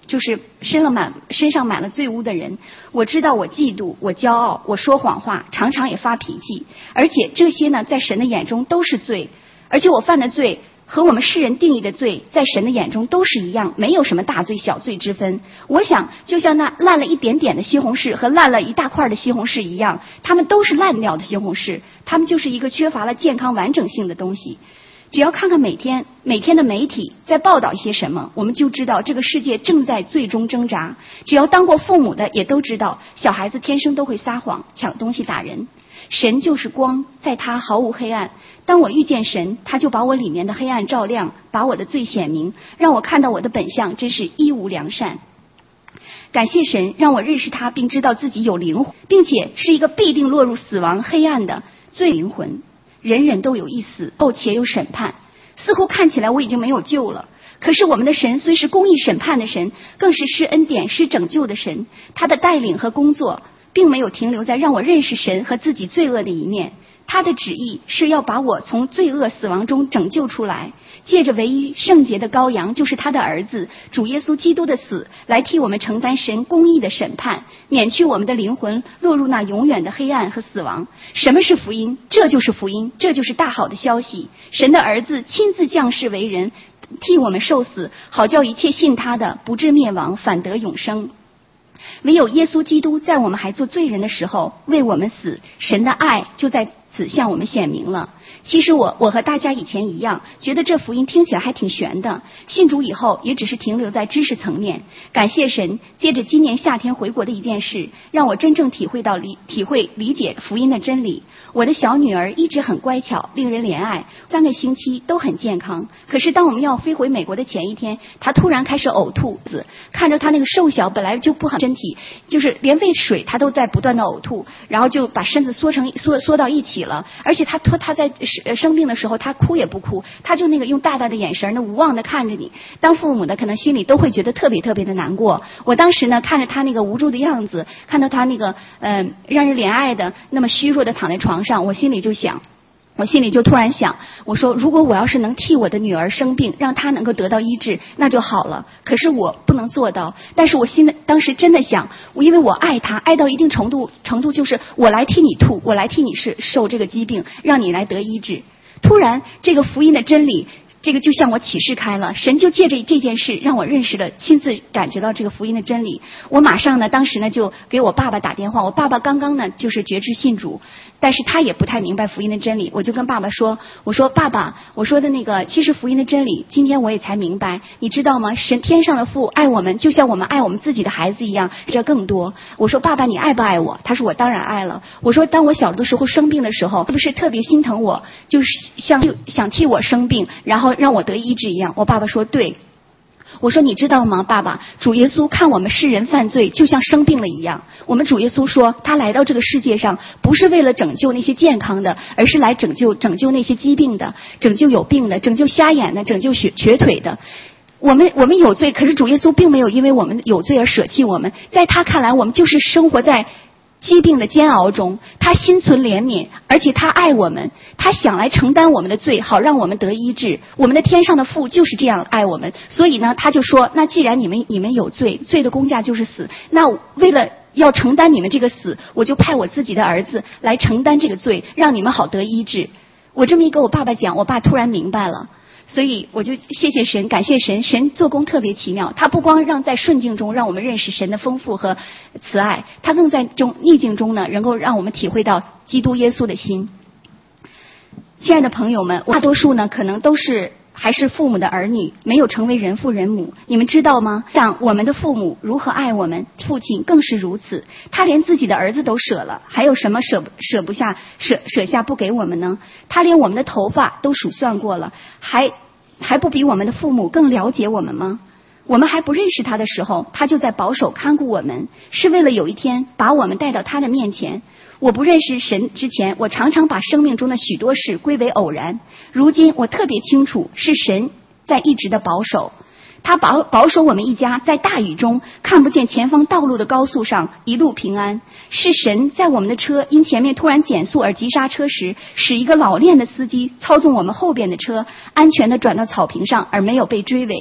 就是身了满身上满了罪污的人。我知道我嫉妒，我骄傲，我说谎话，常常也发脾气，而且这些呢，在神的眼中都是罪，而且我犯的罪和我们世人定义的罪，在神的眼中都是一样，没有什么大罪小罪之分。我想，就像那烂了一点点的西红柿和烂了一大块的西红柿一样，它们都是烂掉的西红柿，它们就是一个缺乏了健康完整性的东西。只要看看每天每天的媒体在报道一些什么，我们就知道这个世界正在最终挣扎。只要当过父母的也都知道，小孩子天生都会撒谎、抢东西、打人。神就是光，在他毫无黑暗。当我遇见神，他就把我里面的黑暗照亮，把我的罪显明，让我看到我的本相真是一无良善。感谢神让我认识他，并知道自己有灵魂，并且是一个必定落入死亡黑暗的罪灵魂。人人都有一死，后且有审判。似乎看起来我已经没有救了，可是我们的神虽是公义审判的神，更是施恩典施拯救的神。他的带领和工作并没有停留在让我认识神和自己罪恶的一面，他的旨意是要把我从罪恶死亡中拯救出来，借着唯一圣洁的羔羊，就是他的儿子主耶稣基督的死，来替我们承担神公义的审判，免去我们的灵魂落入那永远的黑暗和死亡。什么是福音？这就是福音，这就是大好的消息。神的儿子亲自降世为人，替我们受死，好叫一切信他的不至灭亡，反得永生。唯有耶稣基督在我们还做罪人的时候为我们死，神的爱就在此向我们显明了。其实我我和大家以前一样，觉得这福音听起来还挺玄的，信主以后也只是停留在知识层面。感谢神，接着今年夏天回国的一件事，让我真正体会到理体会理解福音的真理。我的小女儿一直很乖巧，令人怜爱，三个星期都很健康。可是当我们要飞回美国的前一天，她突然开始呕吐，看着她那个瘦小本来就不好身体，就是连喂水她都在不断的呕吐，然后就把身子缩成缩缩到一起了。而且她她在生病的时候，她哭也不哭，她就那个用大大的眼神，那无望的看着你。当父母的可能心里都会觉得特别特别的难过。我当时呢，看着她那个无助的样子，看到她那个嗯、呃、让人怜爱的那么虚弱的躺在床上，我心里就想。我心里就突然想，我说如果我要是能替我的女儿生病，让她能够得到医治，那就好了。可是我不能做到，但是我心里当时真的想，我因为我爱她，爱到一定程度程度就是我来替你吐，我来替你是受这个疾病，让你来得医治。突然这个福音的真理，这个就向我启示开了，神就借着这件事让我认识了，亲自感觉到这个福音的真理。我马上呢，当时呢就给我爸爸打电话，我爸爸刚刚呢就是决志信主，但是他也不太明白福音的真理。我就跟爸爸说，我说爸爸，我说的那个其实福音的真理今天我也才明白，你知道吗？神天上的父爱我们就像我们爱我们自己的孩子一样，这更多。我说爸爸你爱不爱我？他说我当然爱了。我说当我小的时候生病的时候，是不是特别心疼我，就是像想替我生病然后让我得医治一样？我爸爸说对。我说你知道吗爸爸，主耶稣看我们世人犯罪就像生病了一样。我们主耶稣说他来到这个世界上不是为了拯救那些健康的，而是来拯救拯救那些疾病的，拯救有病的，拯救瞎眼的，拯救瘸瘸腿的。我们我们有罪，可是主耶稣并没有因为我们有罪而舍弃我们，在他看来我们就是生活在疾病的煎熬中，他心存怜悯，而且他爱我们，他想来承担我们的罪，好让我们得医治。我们的天上的父就是这样爱我们，所以呢他就说，那既然你们你们有罪，罪的工价就是死，那为了要承担你们这个死，我就派我自己的儿子来承担这个罪，让你们好得医治。我这么一跟我爸爸讲，我爸突然明白了。所以我就谢谢神，感谢神，神做工特别奇妙，他不光让在顺境中让我们认识神的丰富和慈爱，他更在这种逆境中呢，能够让我们体会到基督耶稣的心。亲爱的朋友们，大多数呢可能都是还是父母的儿女，没有成为人父人母。你们知道吗？像我们的父母如何爱我们，父亲更是如此，他连自己的儿子都舍了，还有什么舍舍不下舍舍下不给我们呢？他连我们的头发都数算过了，还还不比我们的父母更了解我们吗？我们还不认识他的时候，他就在保守看顾我们，是为了有一天把我们带到他的面前。我不认识神之前，我常常把生命中的许多事归为偶然，如今我特别清楚是神在一直的保守，他保保守我们一家在大雨中看不见前方道路的高速上一路平安，是神在我们的车因前面突然减速而急刹车时，使一个老练的司机操纵我们后边的车安全地转到草坪上而没有被追尾。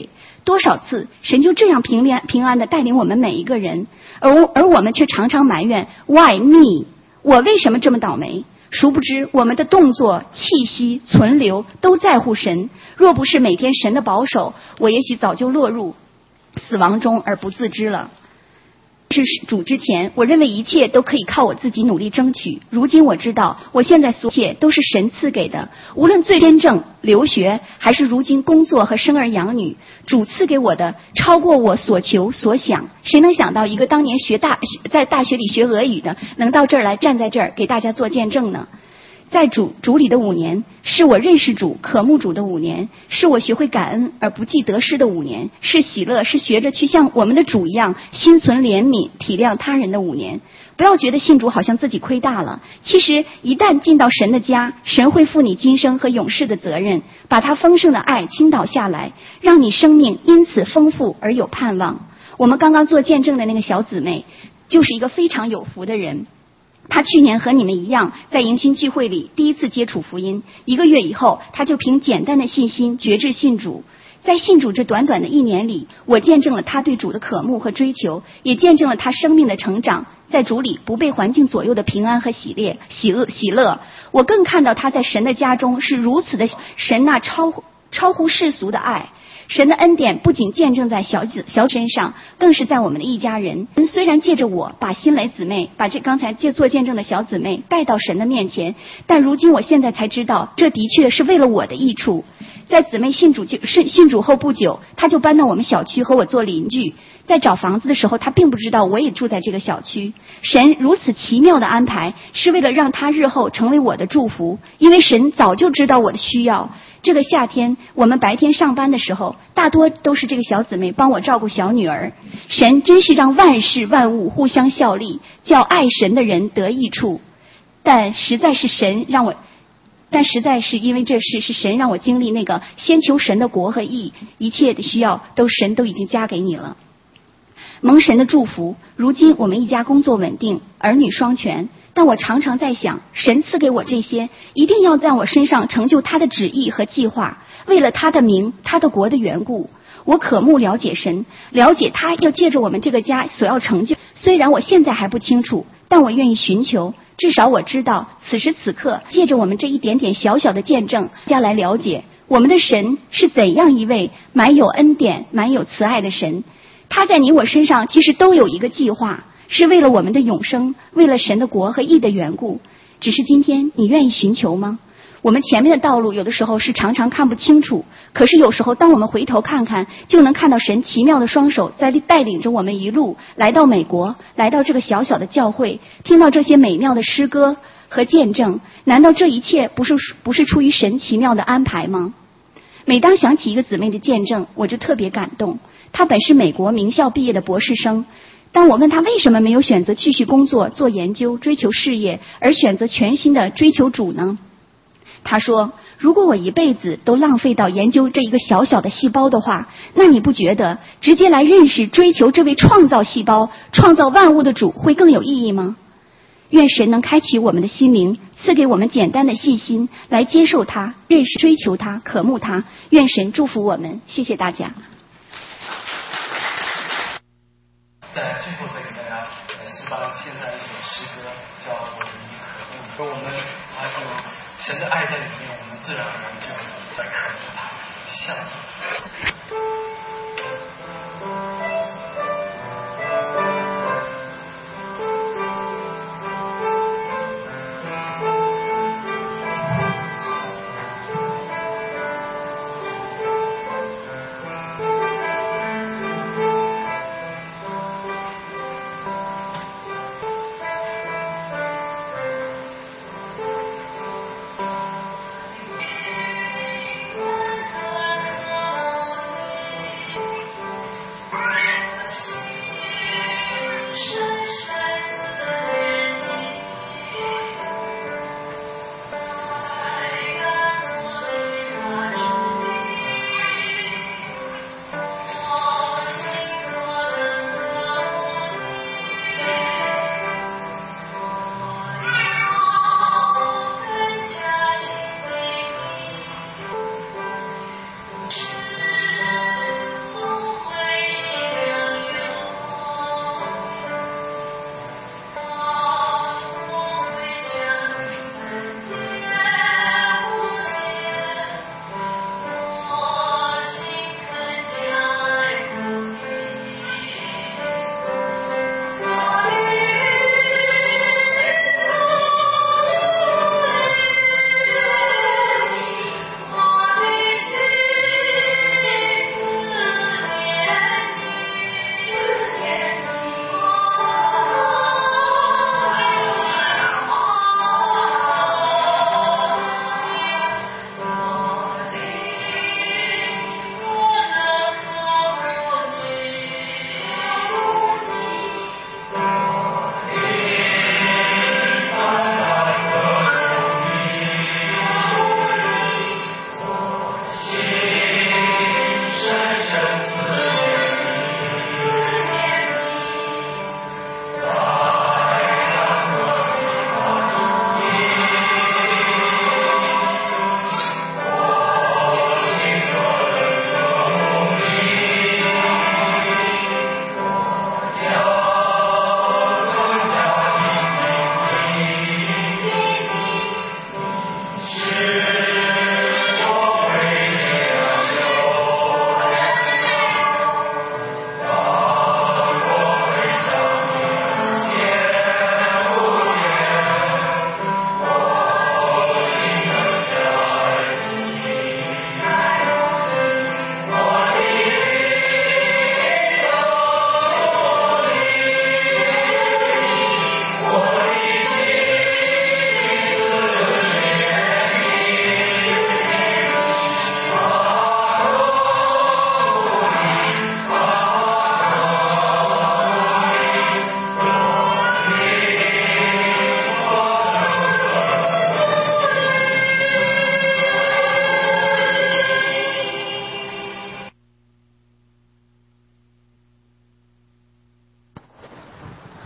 多少次神就这样平安平安的带领我们每一个人，而而我们却常常埋怨 Why me？ 我为什么这么倒霉？殊不知我们的动作、气息、存留都在乎神，若不是每天神的保守，我也许早就落入死亡中而不自知了。是主之前，我认为一切都可以靠我自己努力争取。如今我知道，我现在所有一切都是神赐给的，无论最真正留学，还是如今工作和生儿养女，主赐给我的超过我所求所想。谁能想到一个当年学大在大学里学俄语的，能到这儿来站在这儿给大家做见证呢？在主主里的五年，是我认识主、渴慕主的五年，是我学会感恩而不计得失的五年，是喜乐，是学着去像我们的主一样心存怜悯、体谅他人的五年。不要觉得信主好像自己亏大了，其实一旦进到神的家，神会负你今生和永世的责任，把他丰盛的爱倾倒下来，让你生命因此丰富而有盼望。我们刚刚做见证的那个小姊妹，就是一个非常有福的人。他去年和你们一样，在迎新聚会里第一次接触福音，一个月以后，他就凭简单的信心决志信主。在信主这短短的一年里，我见证了他对主的渴慕和追求，也见证了他生命的成长，在主里不被环境左右的平安和喜乐喜乐喜乐。我更看到他在神的家中是如此的神那超超乎世俗的爱。神的恩典不仅见证在小子小身上，更是在我们的一家人。虽然借着我把新蕾姊妹，把这刚才借做见证的小姊妹带到神的面前，但如今我现在才知道，这的确是为了我的益处。在姊妹信主信信主后不久，她就搬到我们小区和我做邻居。在找房子的时候，她并不知道我也住在这个小区。神如此奇妙的安排，是为了让她日后成为我的祝福，因为神早就知道我的需要。这个夏天，我们白天上班的时候，大多都是这个小姊妹帮我照顾小女儿。神真是让万事万物互相效力，叫爱神的人得益处。但实在是神让我，但实在是因为这事是神让我经历那个先求神的国和义，一切的需要都神都已经加给你了。蒙神的祝福，如今我们一家工作稳定，儿女双全。但我常常在想，神赐给我这些，一定要在我身上成就他的旨意和计划，为了他的名、他的国的缘故。我渴慕了解神，了解他要借着我们这个家所要成就。虽然我现在还不清楚，但我愿意寻求。至少我知道，此时此刻，借着我们这一点点小小的见证，大家来了解我们的神是怎样一位满有恩典、满有慈爱的神。他在你我身上其实都有一个计划，是为了我们的永生，为了神的国和义的缘故。只是今天你愿意寻求吗？我们前面的道路有的时候是常常看不清楚，可是有时候当我们回头看看，就能看到神奇妙的双手在带领着我们一路来到美国，来到这个小小的教会，听到这些美妙的诗歌和见证。难道这一切不是不是出于神奇妙的安排吗？每当想起一个姊妹的见证，我就特别感动。她本是美国名校毕业的博士生，当我问她为什么没有选择继续工作、做研究、追求事业，而选择全心的追求主呢？她说，如果我一辈子都浪费到研究这一个小小的细胞的话，那你不觉得直接来认识、追求这位创造细胞、创造万物的主会更有意义吗？愿神能开启我们的心灵，赐给我们简单的信心，来接受他、认识、追求他、渴慕他。愿神祝福我们，谢谢大家。 在最后再给大家示范现在一首诗歌，叫《我的一渴慕》。我们还有神的爱在里面，我们自然而然就在渴慕他，像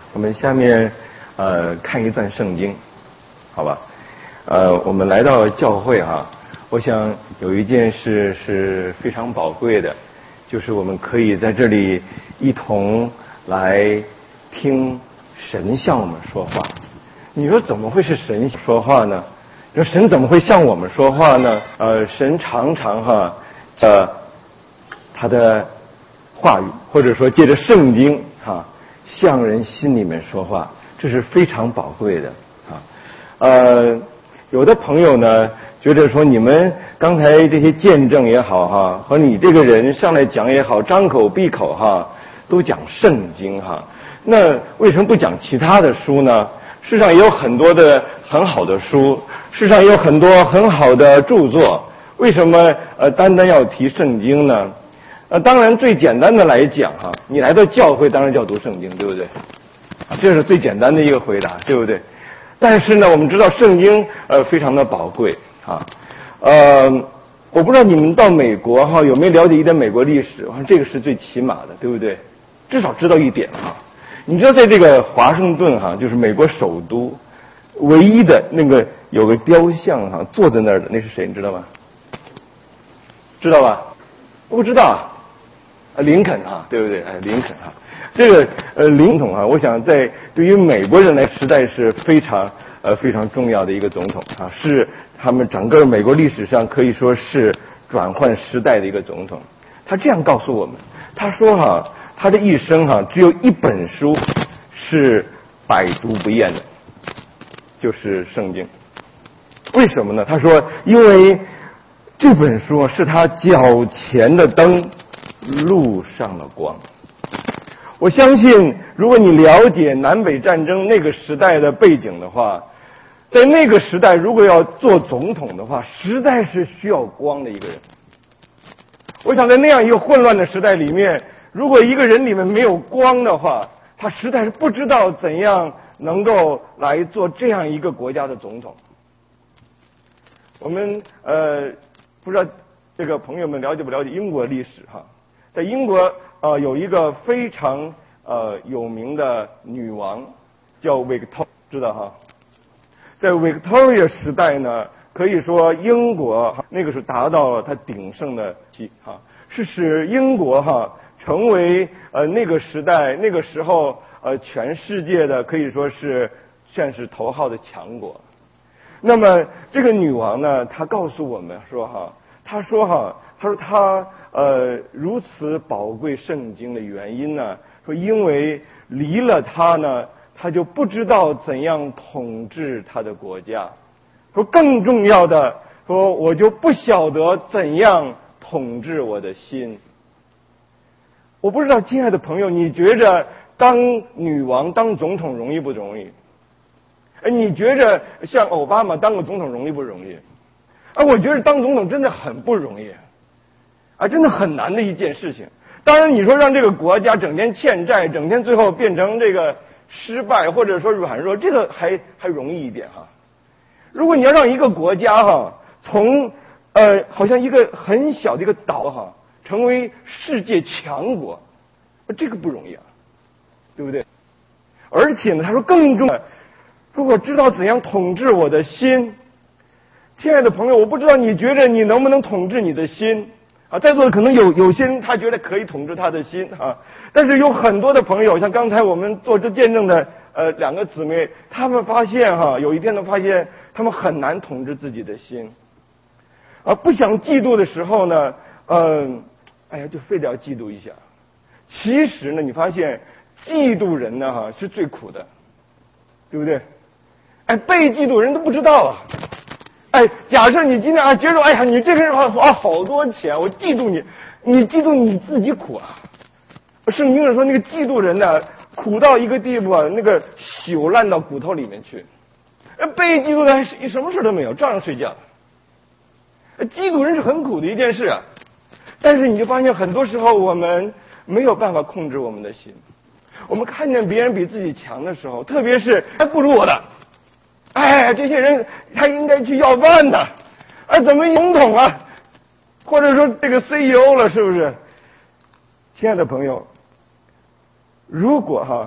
我们下面呃看一段圣经，好吧？呃，我们来到教会哈，我想有一件事是非常宝贵的，就是我们可以在这里一同来听神向我们说话。你说怎么会是神说话呢？你说神怎么会向我们说话呢？呃，神常常哈，呃，他的话语或者说借着圣经哈，向人心里面说话，这是非常宝贵的啊。呃，有的朋友呢觉得说，你们刚才这些见证也好哈，和你这个人上来讲也好，张口闭口哈都讲圣经哈，那为什么不讲其他的书呢？世上也有很多的很好的书，世上也有很多很好的著作，为什么呃单单要提圣经呢？呃，当然最简单的来讲哈，你来到教会当然就要读圣经，对不对？啊，这是最简单的一个回答，对不对？但是呢，我们知道圣经呃非常的宝贵啊，呃，我不知道你们到美国哈有没有了解一点美国历史？这个是最起码的，对不对？至少知道一点哈。你知道在这个华盛顿哈，就是美国首都，唯一的那个有个雕像哈，坐在那儿的那是谁？你知道吗？知道吧？不知道啊，林肯哈，对不对？哎，林肯哈，这个呃林总啊，我想在对于美国人来实在是非常呃非常重要的一个总统啊，是他们整个美国历史上可以说是转换时代的一个总统。他这样告诉我们，他说哈。他的一生哈、啊，只有一本书是百读不厌的，就是圣经。为什么呢？他说，因为这本书是他脚前的灯，路上的光。我相信，如果你了解南北战争那个时代的背景的话，在那个时代，如果要做总统的话，实在是需要光的一个人。我想在那样一个混乱的时代里面，如果一个人里面没有光的话，他实在是不知道怎样能够来做这样一个国家的总统。我们呃不知道这个朋友们了解不了解英国历史哈？在英国呃有一个非常呃有名的女王叫 Victoria， 知道哈？在 Victoria 时代呢，可以说英国那个是达到了它鼎盛的期哈，是使英国哈。成为呃那个时代那个时候呃全世界的可以说是算是头号的强国。那么这个女王呢，她告诉我们说哈，她说哈，她说她呃如此宝贵圣经的原因呢，说因为离了她呢，她就不知道怎样统治她的国家。说更重要的，说我就不晓得怎样统治我的心。我不知道，亲爱的朋友，你觉着当女王、当总统容易不容易？哎，你觉着像奥巴马当个总统容易不容易？啊，我觉得当总统真的很不容易，啊，真的很难的一件事情。当然，你说让这个国家整天欠债，整天最后变成这个失败或者说软弱，这个还还容易一点哈。如果你要让一个国家哈，从呃好像一个很小的一个岛哈。成为世界强国，这个不容易啊，对不对？而且呢，他说更重要，如果知道怎样统治我的心，亲爱的朋友，我不知道你觉得你能不能统治你的心啊？在座的可能有有些人他觉得可以统治他的心啊，但是有很多的朋友，像刚才我们做这见证的呃两个姊妹，他们发现哈，有一天呢发现他们很难统治自己的心，啊，不想嫉妒的时候呢，嗯、呃。哎呀，就非得要嫉妒一下。其实呢，你发现嫉妒人呢，哈，是最苦的，对不对？哎，被嫉妒人都不知道啊。哎，假设你今天啊觉得，哎呀，你这个人花花好多钱，我嫉妒你，你嫉妒你自己苦啊。圣经上说，那个嫉妒人呢，苦到一个地步啊，那个朽烂到骨头里面去。被嫉妒的还什么事都没有，照样睡觉。嫉妒人是很苦的一件事啊。但是你就发现很多时候我们没有办法控制我们的心，我们看见别人比自己强的时候，特别是还不如我的，哎，这些人他应该去要饭的，哎，怎么总统啊，或者说这个 C E O 了，是不是？亲爱的朋友，如果哈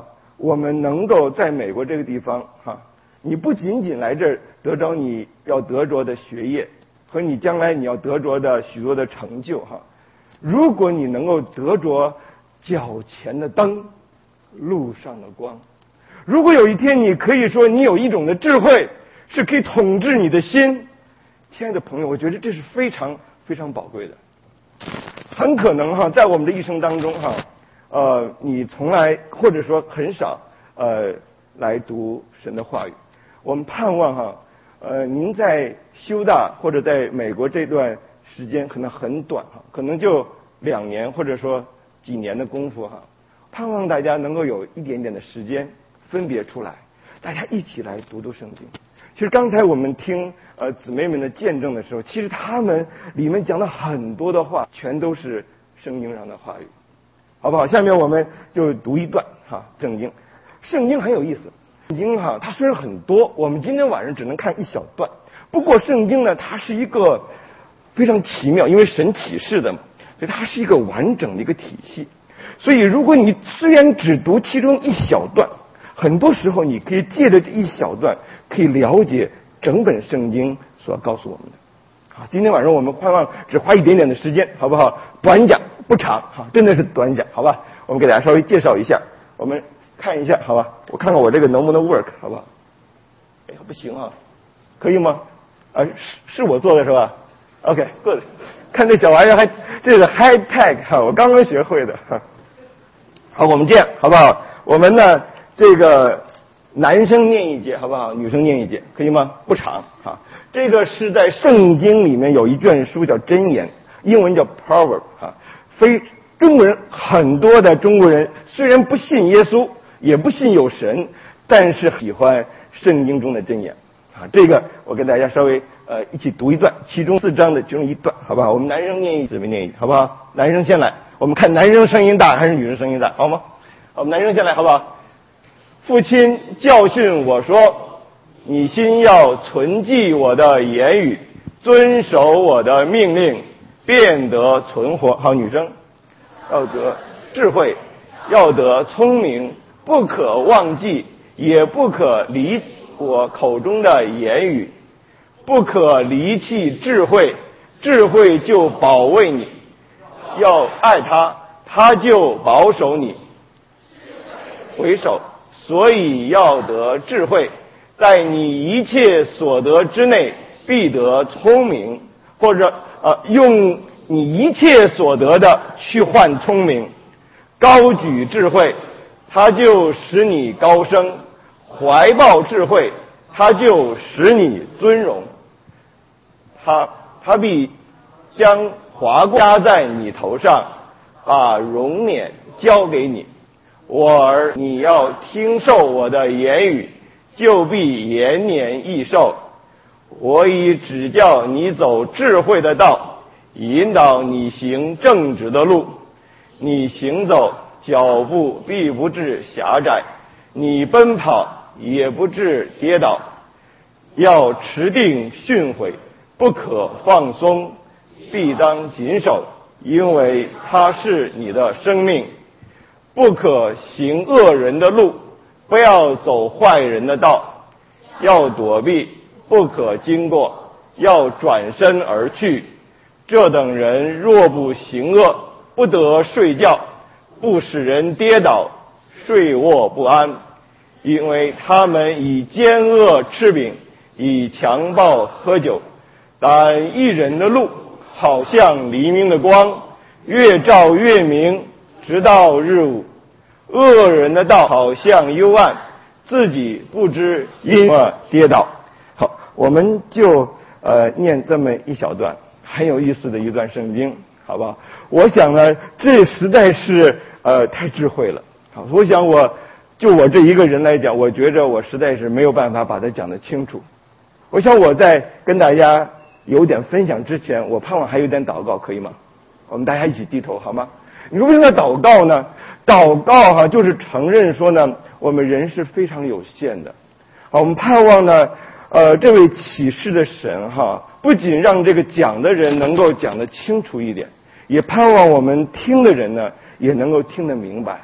我们能够在美国这个地方哈，你不仅仅来这儿得着你要得着的学业和你将来你要得着的许多的成就哈，如果你能够得着脚前的灯，路上的光，如果有一天你可以说你有一种的智慧是可以统治你的心，亲爱的朋友，我觉得这是非常非常宝贵的。很可能哈，在我们的一生当中哈，呃，你从来或者说很少呃来读神的话语。我们盼望哈，呃，您在修大或者在美国这段时间可能很短哈，可能就两年或者说几年的功夫哈，盼望大家能够有一点点的时间分别出来，大家一起来读读圣经。其实刚才我们听呃姊妹们的见证的时候，其实他们里面讲了很多的话，全都是圣经上的话语，好不好？下面我们就读一段哈圣经。圣经很有意思，圣经哈它虽然很多，我们今天晚上只能看一小段。不过圣经呢，它是一个非常奇妙，因为神启示的嘛，所以它是一个完整的一个体系。所以如果你虽然只读其中一小段，很多时候你可以借着这一小段可以了解整本圣经所告诉我们的。好，今天晚上我们盼望只花一点点的时间，好不好？短讲不长，好，真的是短讲，好吧？我们给大家稍微介绍一下，我们看一下，好吧？我看看我这个能不能 work， 好不好？哎呀，不行啊，可以吗？啊，是是我做的是吧 ？OK， good。看这小玩意儿还这是 high tech 哈，我刚刚学会的哈。好，我们这样好不好？我们呢？这个男生念一节好不好？女生念一节可以吗？不长哈。这个是在圣经里面有一卷书叫箴言，英文叫 Proverb 哈。非中国人很多的中国人虽然不信耶稣，也不信有神，但是喜欢圣经中的箴言啊。这个我跟大家稍微呃一起读一段，其中四章的其中一段，好不好？我们男生念一，姊妹念一，好不好？男生先来，我们看男生声音大还是女生声音大，好吗？我们男生先来，好不好？父亲教训我说，你心要存记我的言语，遵守我的命令，便得存活。好，女生要得智慧，要得聪明，不可忘记，也不可离我口中的言语，不可离弃智慧，智慧就保卫你，要爱他，他就保守你，为首。所以要得智慧，在你一切所得之内必得聪明，或者呃用你一切所得的去换聪明，高举智慧，它就使你高升；怀抱智慧，它就使你尊荣。他他必将华冠加在你头上，把荣冕交给你。我儿，你要听受我的言语，就必延年益寿。我已指教你走智慧的道，引导你行正直的路。你行走，脚步必不致狭窄；你奔跑，也不致跌倒。要持定训诲，不可放松，必当谨守，因为它是你的生命。不可行恶人的路，不要走坏人的道，要躲避，不可经过，要转身而去。这等人若不行恶，不得睡觉，不使人跌倒，睡卧不安，因为他们以奸恶吃饼，以强暴喝酒。但义人的路好像黎明的光，越照越明，直到日午。恶人的道好像幽暗，自己不知因而跌倒。好，我们就呃念这么一小段很有意思的一段圣经，好不好？我想呢，这实在是呃太智慧了。好，我想我就我这一个人来讲，我觉着我实在是没有办法把它讲得清楚。我想我在跟大家有点分享之前，我盼望还有点祷告，可以吗？我们大家一起低头好吗？你说为什么要祷告呢？祷告哈，就是承认说呢，我们人是非常有限的。好，我们盼望呢，呃，这位启示的神哈，不仅让这个讲的人能够讲得清楚一点，也盼望我们听的人呢，也能够听得明白。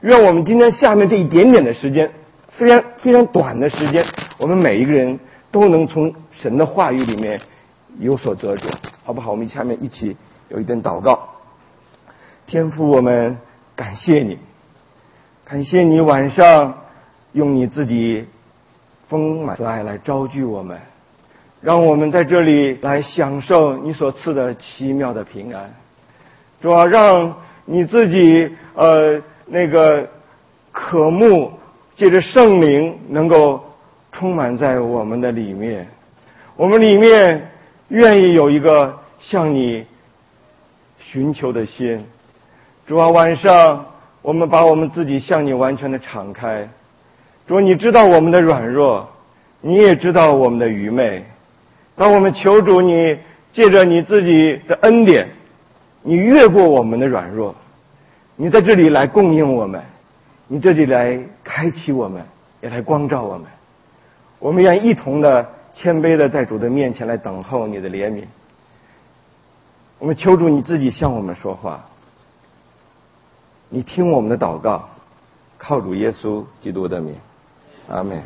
愿我们今天下面这一点点的时间，虽然非常短的时间，我们每一个人都能从神的话语里面有所得着，好不好？我们下面一起有一点祷告。天父，我们感谢你，感谢你晚上用你自己丰满的爱来招聚我们，让我们在这里来享受你所赐的奇妙的平安。主啊，让你自己呃那个渴慕借着圣灵能够充满在我们的里面，我们里面愿意有一个向你寻求的心。主啊，晚上我们把我们自己向你完全的敞开。主啊，你知道我们的软弱，你也知道我们的愚昧。当我们求主你借着你自己的恩典，你越过我们的软弱，你在这里来供应我们，你这里来开启我们，也来光照我们。我们愿一同的谦卑的在主的面前来等候你的怜悯。我们求主你自己向我们说话，你听我们的祷告，靠主耶稣基督的名，阿们。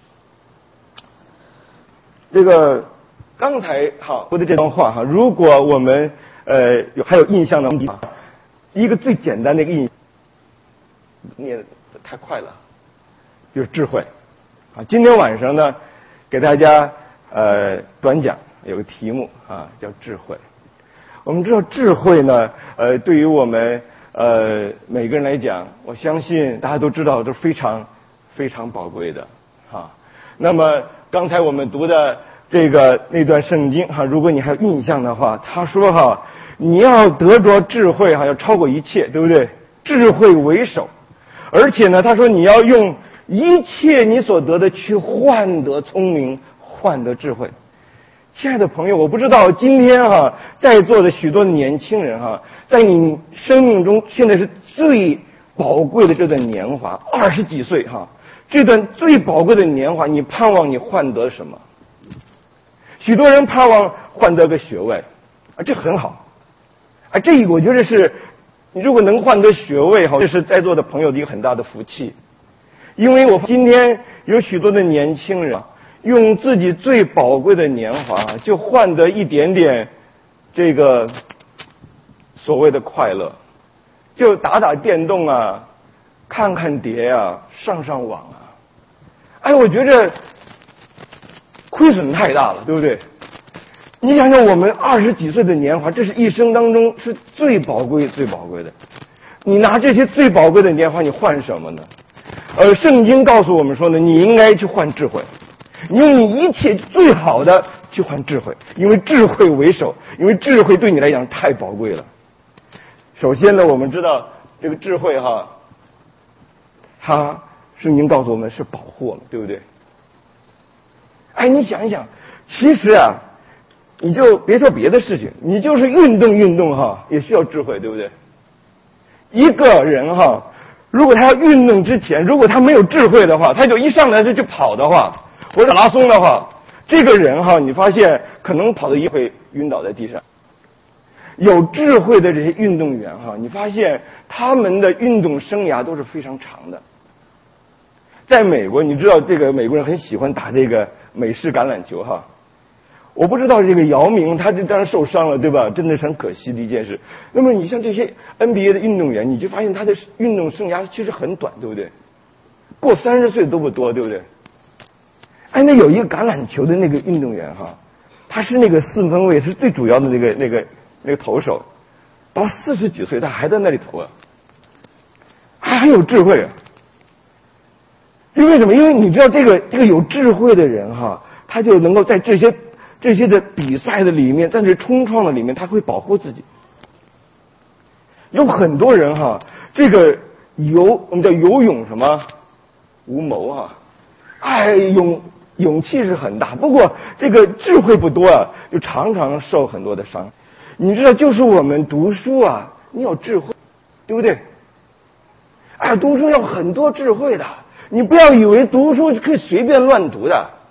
这个刚才好说的这段话哈，如果我们呃有还有印象的地方，一个最简单的一个印象，念的太快了，就是智慧。啊，今天晚上呢，给大家呃短讲有个题目啊，叫智慧。我们知道智慧呢，呃，对于我们呃每个人来讲，我相信大家都知道都是非常非常宝贵的啊。那么刚才我们读的这个那段圣经哈，如果你还有印象的话，他说哈，你要得着智慧哈，要超过一切，对不对？智慧为首，而且呢，他说你要用一切你所得的去换得聪明，换得智慧。亲爱的朋友，我不知道今天哈，在座的许多年轻人哈，在你生命中现在是最宝贵的这段年华，二十几岁哈，这段最宝贵的年华，你盼望你换得什么？许多人盼望换得个学位啊，这很好啊，这我觉得是你如果能换得学位哈，这是在座的朋友的一个很大的福气。因为我今天有许多的年轻人用自己最宝贵的年华就换得一点点这个所谓的快乐，就打打电动啊，看看碟啊，上上网啊。哎，我觉着亏损太大了，对不对？你想想我们二十几岁的年华，这是一生当中是最宝贵最宝贵的，你拿这些最宝贵的年华你换什么呢？呃，圣经告诉我们说呢，你应该去换智慧，你用你一切最好的去换智慧，因为智慧为首，因为智慧对你来讲太宝贵了。首先呢，我们知道这个智慧哈，它圣经告诉我们是保护我们，对不对？哎，你想一想，其实啊，你就别说别的事情，你就是运动运动哈，也需要智慧，对不对？一个人哈，如果他要运动之前，如果他没有智慧的话，他就一上来就去跑的话，或者马拉松的话，这个人哈，你发现可能跑的一会晕倒在地上。有智慧的这些运动员哈，你发现他们的运动生涯都是非常长的。在美国，你知道这个美国人很喜欢打这个美式橄榄球哈。我不知道这个姚明他这当然受伤了，对吧？真的是很可惜的一件事。那么你像这些 N B A 的运动员，你就发现他的运动生涯其实很短，对不对？过三十岁都不多，对不对？哎，那有一个橄榄球的那个运动员哈，他是那个四分卫，是最主要的那个那个那个投手，到四十几岁他还在那里投啊，还很有智慧啊。因为什么？因为你知道这个这个有智慧的人哈，他就能够在这些这些的比赛的里面，在这冲撞的里面，他会保护自己。有很多人哈，这个游我们叫游泳什么无谋哈，哎，勇勇气是很大，不过这个智慧不多啊，就常常受很多的伤。你知道，就是我们读书啊，你有智慧，对不对？哎，读书要很多智慧的。你不要以为读书可以随便乱读的，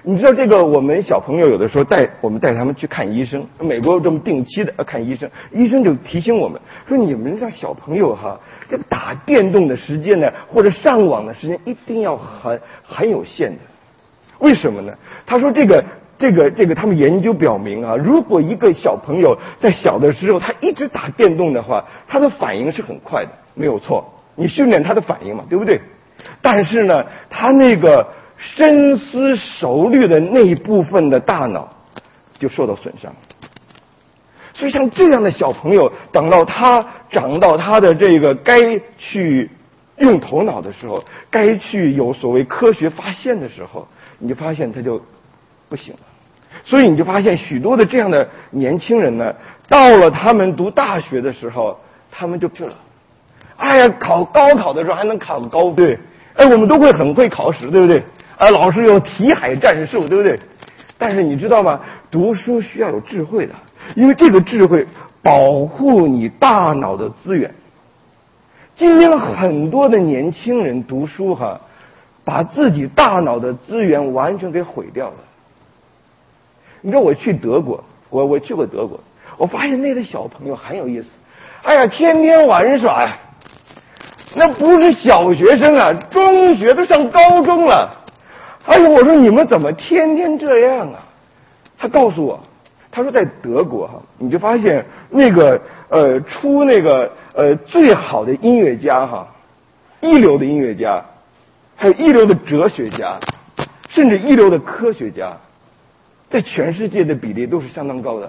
你知道这个，我们小朋友有的时候带我们带他们去看医生，美国这么定期的看医生，医生就提醒我们说，你们让小朋友哈，这个打电动的时间呢，或者上网的时间一定要很很有限的。为什么呢？他说这个这个这个，他们研究表明啊，如果一个小朋友在小的时候他一直打电动的话，他的反应是很快的，没有错，你训练他的反应嘛，对不对？但是呢，他那个深思熟虑的那一部分的大脑就受到损伤。所以像这样的小朋友，等到他长到他的这个该去用头脑的时候，该去有所谓科学发现的时候，你就发现他就不行了。所以你就发现许多的这样的年轻人呢，到了他们读大学的时候，他们就去了。哎呀，考高考的时候还能考个高分，对，哎，我们都会很会考试，对不对？啊，老师有题海战术，对不对？但是你知道吗？读书需要有智慧的，因为这个智慧保护你大脑的资源。今天很多的年轻人读书哈，把自己大脑的资源完全给毁掉了。你知道我去德国，我我去过德国，我发现那个小朋友很有意思。哎呀，天天玩耍呀，那不是小学生啊，中学都上高中了。哎呀，我说你们怎么天天这样啊？他告诉我，他说在德国哈，你就发现那个呃出那个呃最好的音乐家哈，一流的音乐家，还有一流的哲学家，甚至一流的科学家，在全世界的比例都是相当高的。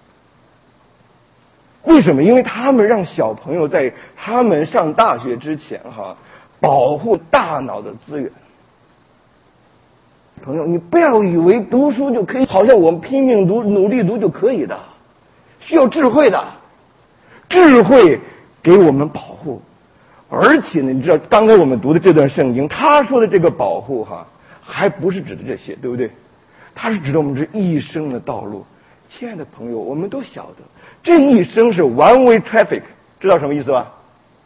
为什么？因为他们让小朋友在他们上大学之前哈，保护大脑的资源。朋友，你不要以为读书就可以，好像我们拼命读、努力读就可以的，需要智慧的。智慧给我们保护，而且呢，你知道刚才我们读的这段圣经，他说的这个保护哈，还不是指的这些，对不对？他是指的我们这一生的道路。亲爱的朋友，我们都晓得，这一生是 one way traffic， 知道什么意思吧？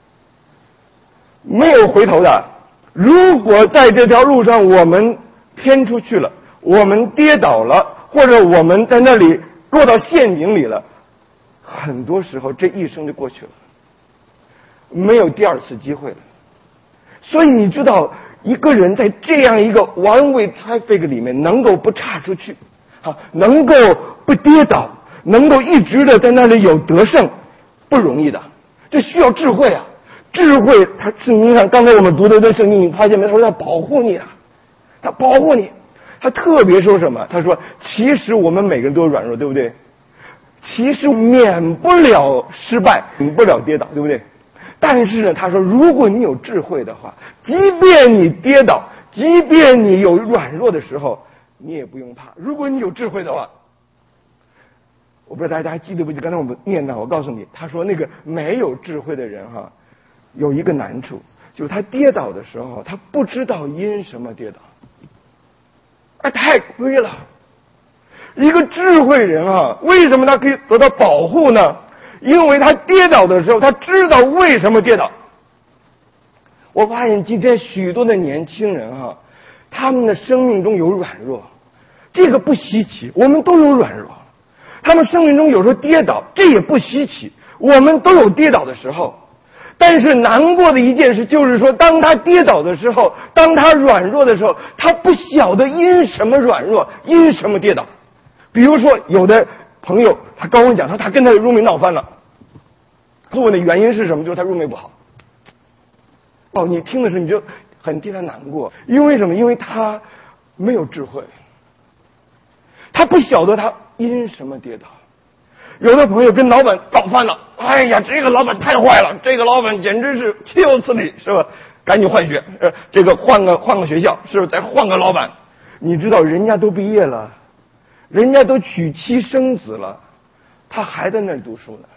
没有回头的。如果在这条路上我们偏出去了，我们跌倒了，或者我们在那里落到陷阱里了，很多时候这一生就过去了，没有第二次机会了。所以你知道，一个人在这样一个 one way traffic 里面能够不岔出去，啊，能够不跌倒，能够一直的在那里有得胜，不容易的，这需要智慧啊！智慧，它圣经上刚才我们读的这圣经，你发现没？他说要保护你啊，他保护你。他特别说什么？他说，其实我们每个人都有软弱，对不对？其实免不了失败，免不了跌倒，对不对？但是呢，他说，如果你有智慧的话，即便你跌倒，即便你有软弱的时候，你也不用怕。如果你有智慧的话，我不知道大家还记得不记得刚才我们念到，我告诉你，他说那个没有智慧的人哈，有一个难处，就是他跌倒的时候，他不知道因什么跌倒，哎，太亏了。一个智慧人啊，为什么他可以得到保护呢？因为他跌倒的时候，他知道为什么跌倒。我发现今天许多的年轻人啊，他们的生命中有软弱，这个不稀奇，我们都有软弱。他们生命中有时候跌倒，这也不稀奇，我们都有跌倒的时候。但是难过的一件事就是说，当他跌倒的时候，当他软弱的时候，他不晓得因什么软弱，因什么跌倒。比如说，有的朋友他跟我讲说，他跟他的roommate闹翻了，他问的原因是什么？就是他roommate不好。哦，你听的时候你就很替他难过，因为什么？因为他没有智慧，他不晓得他因什么跌倒。有的朋友跟老板闹翻了，哎呀，这个老板太坏了，这个老板简直是岂有此理，是吧？赶紧换学，呃，这个换个换个学校，是不是？再换个老板。你知道人家都毕业了，人家都娶妻生子了，他还在那儿读书呢。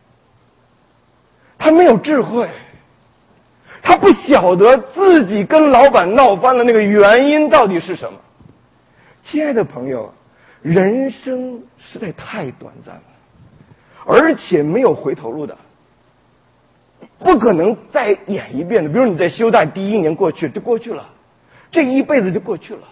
他没有智慧，他不晓得自己跟老板闹翻了那个原因到底是什么。亲爱的朋友，人生实在太短暂了，而且没有回头路的，不可能再演一遍的。比如你在修大第一年过去就过去了，这一辈子就过去了。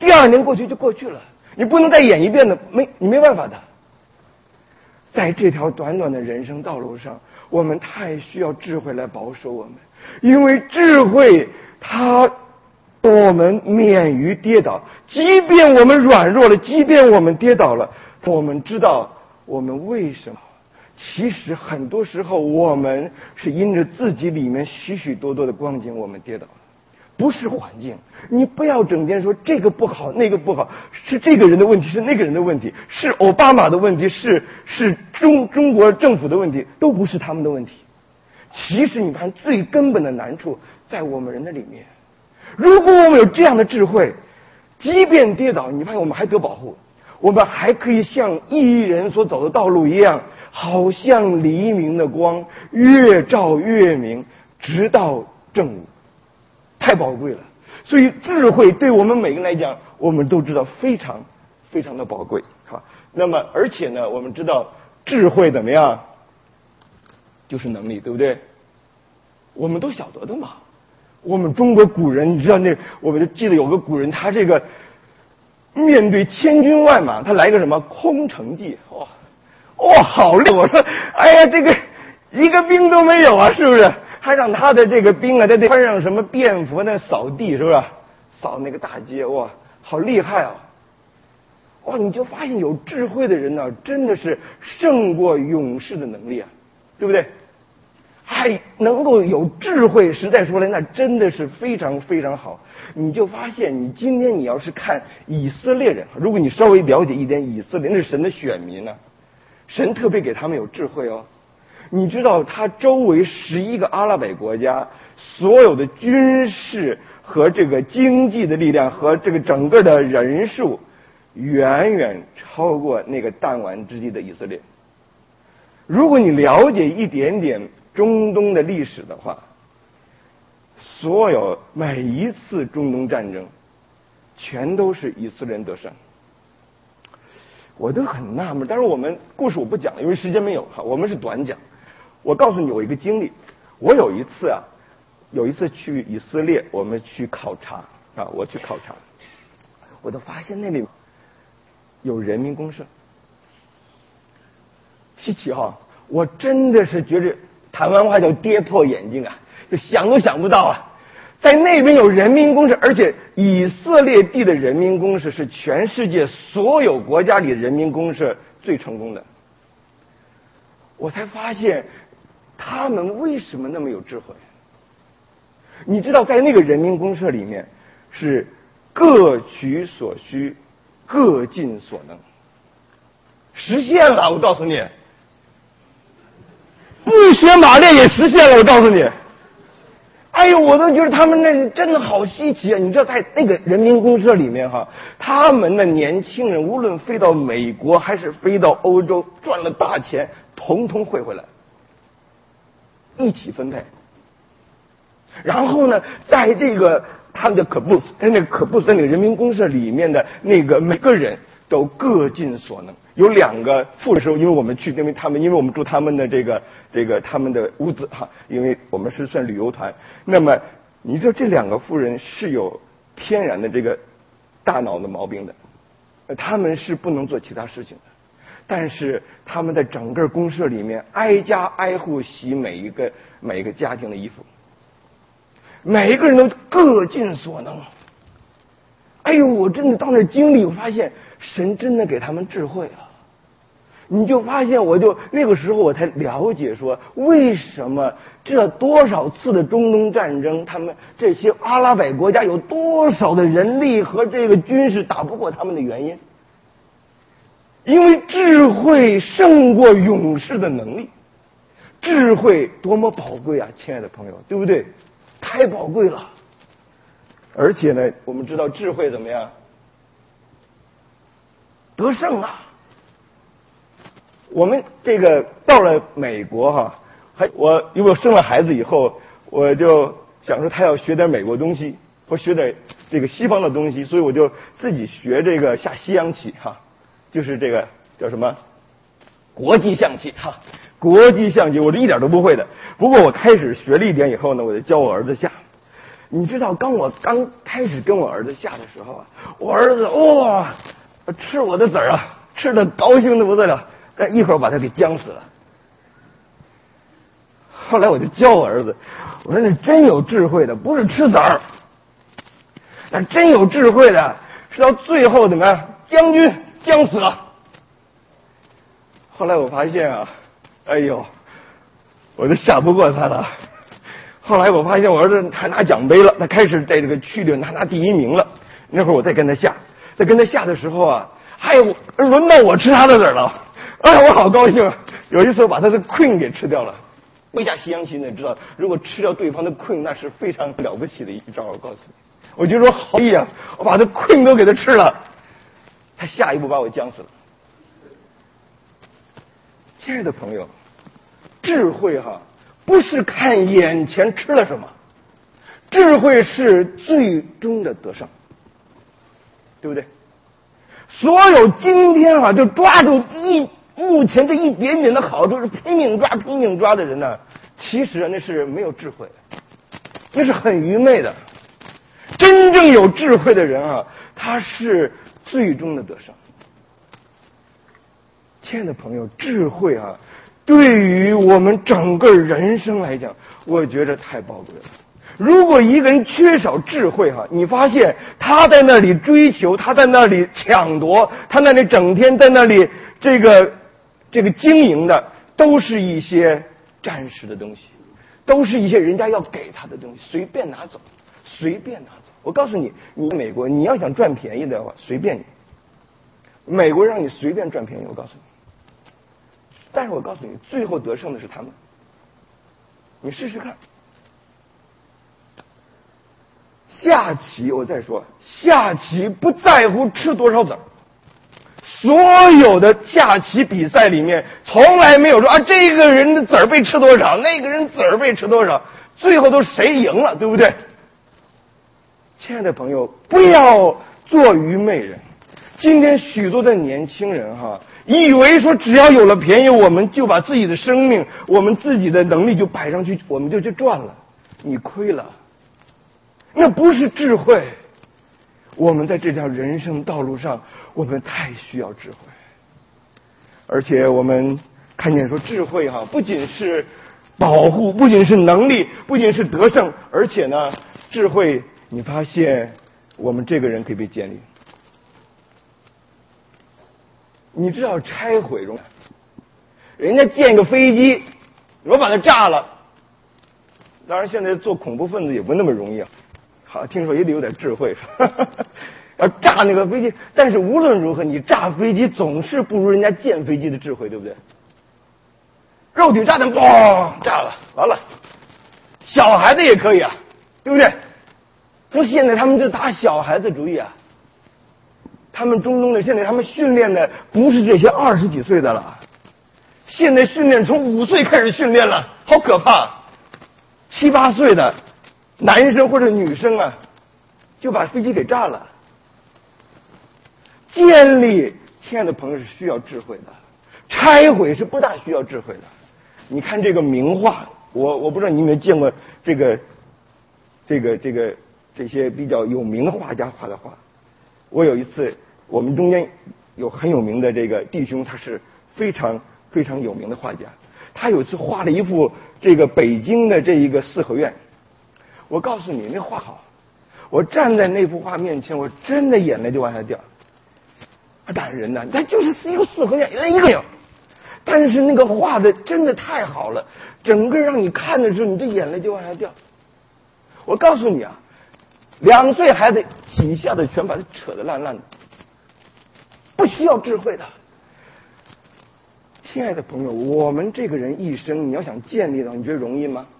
第二年过去就过去了，你不能再演一遍的，没你没办法的。在这条短短的人生道路上，我们太需要智慧来保守我们，因为智慧它我们免于跌倒，即便我们软弱了，即便我们跌倒了，我们知道我们为什么。其实很多时候我们是因着自己里面许许多多的光景我们跌倒了，不是环境。你不要整天说这个不好那个不好，是这个人的问题，是那个人的问题，是奥巴马的问题，是是中中国政府的问题，都不是他们的问题。其实你看最根本的难处在我们人的里面。如果我们有这样的智慧，即便跌倒，你发现我们还得保护，我们还可以像义人所走的道路一样，好像黎明的光，越照越明，直到正午。太宝贵了。所以智慧对我们每个人来讲，我们都知道非常非常的宝贵。好，那么而且呢，我们知道智慧怎么样，就是能力，对不对？我们都晓得的嘛。我们中国古人，你知道那，我们就记得有个古人，他这个面对千军万马，他来个什么空城计，哇哇，好厉害！我说，哎呀，这个一个兵都没有啊，是不是？还让他的这个兵啊，在这穿上什么便服，那扫地，是不是？扫那个大街，哇，好厉害啊！哇，你就发现有智慧的人呢、啊，真的是胜过勇士的能力啊，对不对？还能够有智慧，实在说来，那真的是非常非常好。你就发现，你今天你要是看以色列人，如果你稍微了解一点以色列，那是神的选民呢、啊，神特别给他们有智慧哦。你知道，他周围十一个阿拉伯国家，所有的军事和这个经济的力量和这个整个的人数，远远超过那个弹丸之地的以色列。如果你了解一点点中东的历史的话，所有每一次中东战争，全都是以色列人得胜。我都很纳闷，但是我们故事我不讲了，因为时间没有哈，我们是短讲。我告诉你有一个经历，我有一次啊，有一次去以色列，我们去考察啊，我去考察，我就发现那里有人民公社，稀奇哈！我真的是觉得台湾话叫跌破眼镜啊，就想都想不到啊，在那边有人民公社，而且以色列地的人民公社是全世界所有国家里的人民公社最成功的。我才发现他们为什么那么有智慧。你知道在那个人民公社里面是各取所需，各尽所能，实现了。我告诉你，不学马列也实现了。我告诉你，哎呦，我都觉得他们那真的好稀奇啊！你知道在那个人民公社里面哈，他们的年轻人无论飞到美国还是飞到欧洲，赚了大钱，统统汇回来，一起分配。然后呢，在这个他们的可布斯，在那个可布斯那个人民公社里面的那个每个人都各尽所能。有两个富的时候，因为我们去，因为他们，因为我们住他们的这个这个他们的屋子哈，因为我们是算旅游团。那么你知道这两个富人是有天然的这个大脑的毛病的，他们是不能做其他事情的。但是他们在整个公社里面挨家挨户洗每一个每一个家庭的衣服，每一个人都各尽所能。哎呦，我真的到那经历，我发现神真的给他们智慧了。你就发现，我就那个时候我才了解说，为什么这多少次的中东战争，他们这些阿拉伯国家有多少的人力和这个军事打不过他们的原因。因为智慧胜过勇士的能力，智慧多么宝贵啊，亲爱的朋友，对不对？太宝贵了。而且呢，我们知道智慧怎么样？得胜啊！我们这个到了美国哈，还我因为我生了孩子以后，我就想说他要学点美国东西，或学点这个西方的东西，所以我就自己学这个下西洋棋哈。就是这个叫什么国际象棋哈，国际象棋我这一点都不会的。不过我开始学了一点以后呢，我就教我儿子下。 你知道，刚我刚开始跟我儿子下的时候啊，我儿子哇、哦，吃我的籽儿啊，吃的高兴的不得了，但一会儿把他给僵死了。后来我就教我儿子，我说那真有智慧的不是吃籽儿，那真有智慧的是到最后怎么样，将军将死了。后来我发现啊，哎呦，我就下不过他了。后来我发现我儿子他拿奖杯了，他开始在这个区里他拿第一名了。那会儿我再跟他下，在跟他下的时候啊，还有轮到我吃他的籽了，哎，我好高兴。有一次我把他的 queen 给吃掉了。会下西洋棋，你知道，如果吃掉对方的 queen，那是非常了不起的一招。我告诉你，我就说好意啊，我把他 queen 都给他吃了，他下一步把我僵死了。亲爱的朋友，智慧哈、啊，不是看眼前吃了什么，智慧是最终的得胜，对不对？所有今天啊，就抓住一。目前这一点点的好处是拼命抓拼命抓的人呢，其实那是没有智慧的，那是很愚昧的。真正有智慧的人啊，他是最终的得胜。亲爱的朋友，智慧啊，对于我们整个人生来讲，我觉得太宝贵了。如果一个人缺少智慧哈、啊，你发现他在那里追求，他在那里抢夺，他那里整天在那里这个。这个经营的都是一些暂时的东西，都是一些人家要给他的东西，随便拿走，随便拿走。我告诉你，你美国你要想赚便宜的话，随便你。美国让你随便赚便宜，我告诉你。但是我告诉你，最后得胜的是他们。你试试看。下棋，我再说，下棋不在乎吃多少子儿。所有的下棋比赛里面，从来没有说啊，这个人的子儿被吃多少，那个人子儿被吃多少，最后都谁赢了，对不对？亲爱的朋友，不要做愚昧人。今天许多的年轻人哈，以为说只要有了便宜，我们就把自己的生命、我们自己的能力就摆上去，我们就去赚了。你亏了，那不是智慧。我们在这条人生道路上，我们太需要智慧，而且我们看见说智慧哈，不仅是保护，不仅是能力，不仅是得胜，而且呢，智慧你发现我们这个人可以被建立。你知道拆毁容易，人家建个飞机，我把它炸了，当然现在做恐怖分子也不那么容易啊。好，听说也得有点智慧，要炸那个飞机。但是无论如何，你炸飞机总是不如人家建飞机的智慧，对不对？肉体炸弹，嘣，炸了，完了。小孩子也可以啊，对不对？说现在他们就打小孩子主意啊。他们中东的现在他们训练的不是这些二十几岁的了，现在训练从五岁开始训练了，好可怕！七八岁的。男生或者女生啊，就把飞机给炸了。建立，亲爱的朋友，是需要智慧的；拆毁是不大需要智慧的。你看这个名画，我我不知道你有没有见过这个，这个这个这些比较有名的画家画的画。我有一次，我们中间有很有名的这个弟兄，他是非常非常有名的画家。他有一次画了一幅这个北京的这一个四合院。我告诉你，那画好，我站在那幅画面前，我真的眼泪就往下掉。感人呐，那就是一个四合院，一个有，但是那个画的真的太好了，整个让你看的时候，你这眼泪就往下掉。我告诉你啊，两岁孩子几下子全把它扯得烂烂的，不需要智慧的。亲爱的朋友，我们这个人一生，你要想建立到，你觉得容易吗？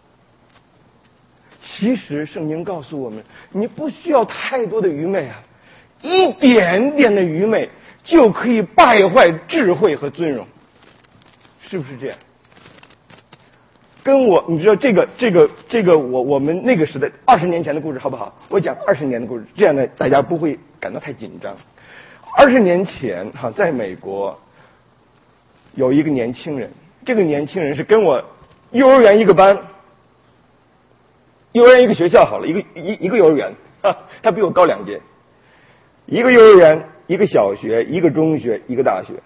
其实圣经告诉我们，你不需要太多的愚昧啊，一点点的愚昧就可以败坏智慧和尊荣，是不是这样？跟我，你知道这个这个这个我我们那个时代二十年前的故事好不好？我讲二十年的故事，这样呢大家不会感到太紧张。二十年前哈，在美国有一个年轻人，这个年轻人是跟我幼儿园一个班。 幼儿园一个学校好了，一个一一个幼儿园，哈，他比我高两届。一个幼儿园，一个小学，一个中学，一个大学。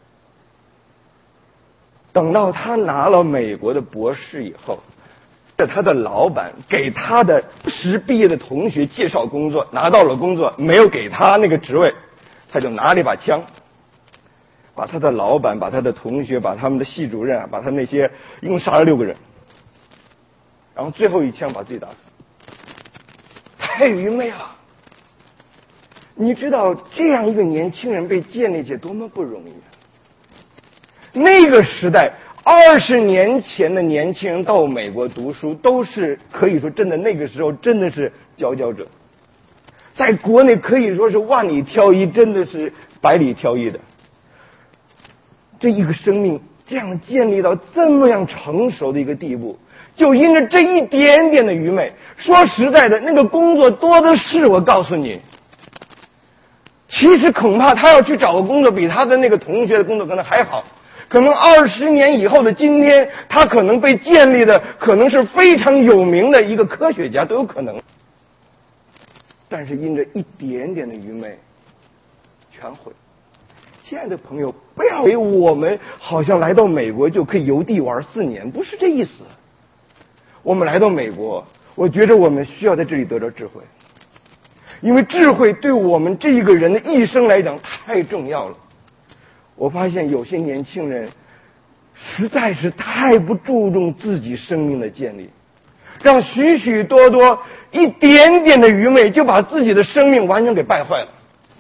等到他拿了美国的博士以后，他的老板给他的时毕业的同学介绍工作，拿到了工作，没有给他那个职位，他就拿了一把枪，把他的老板、把他的同学、把他们的系主任、把他那些一共杀了六个人，然后最后一枪把自己打死，太愚昧了。你知道这样一个年轻人被建立起来多么不容易啊！那个时代，二十年前的年轻人到美国读书，都是可以说真的，那个时候真的是佼佼者，在国内可以说是万里挑一，真的是百里挑一的。这一个生命这样建立到这么样成熟的一个地步，就因着这一点点的愚昧。说实在的，那个工作多的是，我告诉你。其实恐怕他要去找个工作，比他的那个同学的工作可能还好。可能二十年以后的今天，他可能被建立的可能是非常有名的一个科学家都有可能。但是因着一点点的愚昧，全毁。亲爱的朋友，不要以为我们好像来到美国就可以游地玩四年，不是这意思。我们来到美国，我觉得我们需要在这里得到智慧。因为智慧对我们这一个人的一生来讲太重要了。我发现有些年轻人实在是太不注重自己生命的建立，让许许多多一点点的愚昧就把自己的生命完全给败坏了。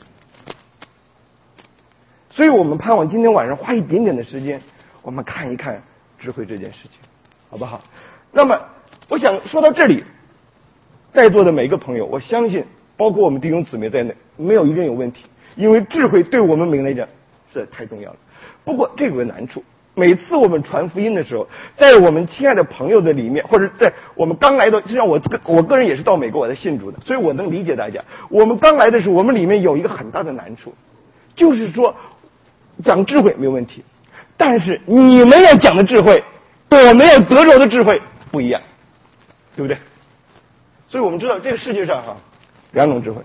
所以我们盼望今天晚上花一点点的时间，我们看一看智慧这件事情，好不好？那么我想说到这里，在座的每一个朋友，我相信包括我们弟兄姊妹在内，没有一个人有问题，因为智慧对我们每个人来讲是太重要了。不过这有个难处，每次我们传福音的时候，在我们亲爱的朋友的里面，或者在我们刚来的，实际上我我个人也是到美国我才信主的，所以我能理解大家。我们刚来的时候，我们里面有一个很大的难处，就是说讲智慧没有问题，但是你们要讲的智慧，我们要得着的智慧不一样，对不对？所以我们知道这个世界上哈。两种智慧，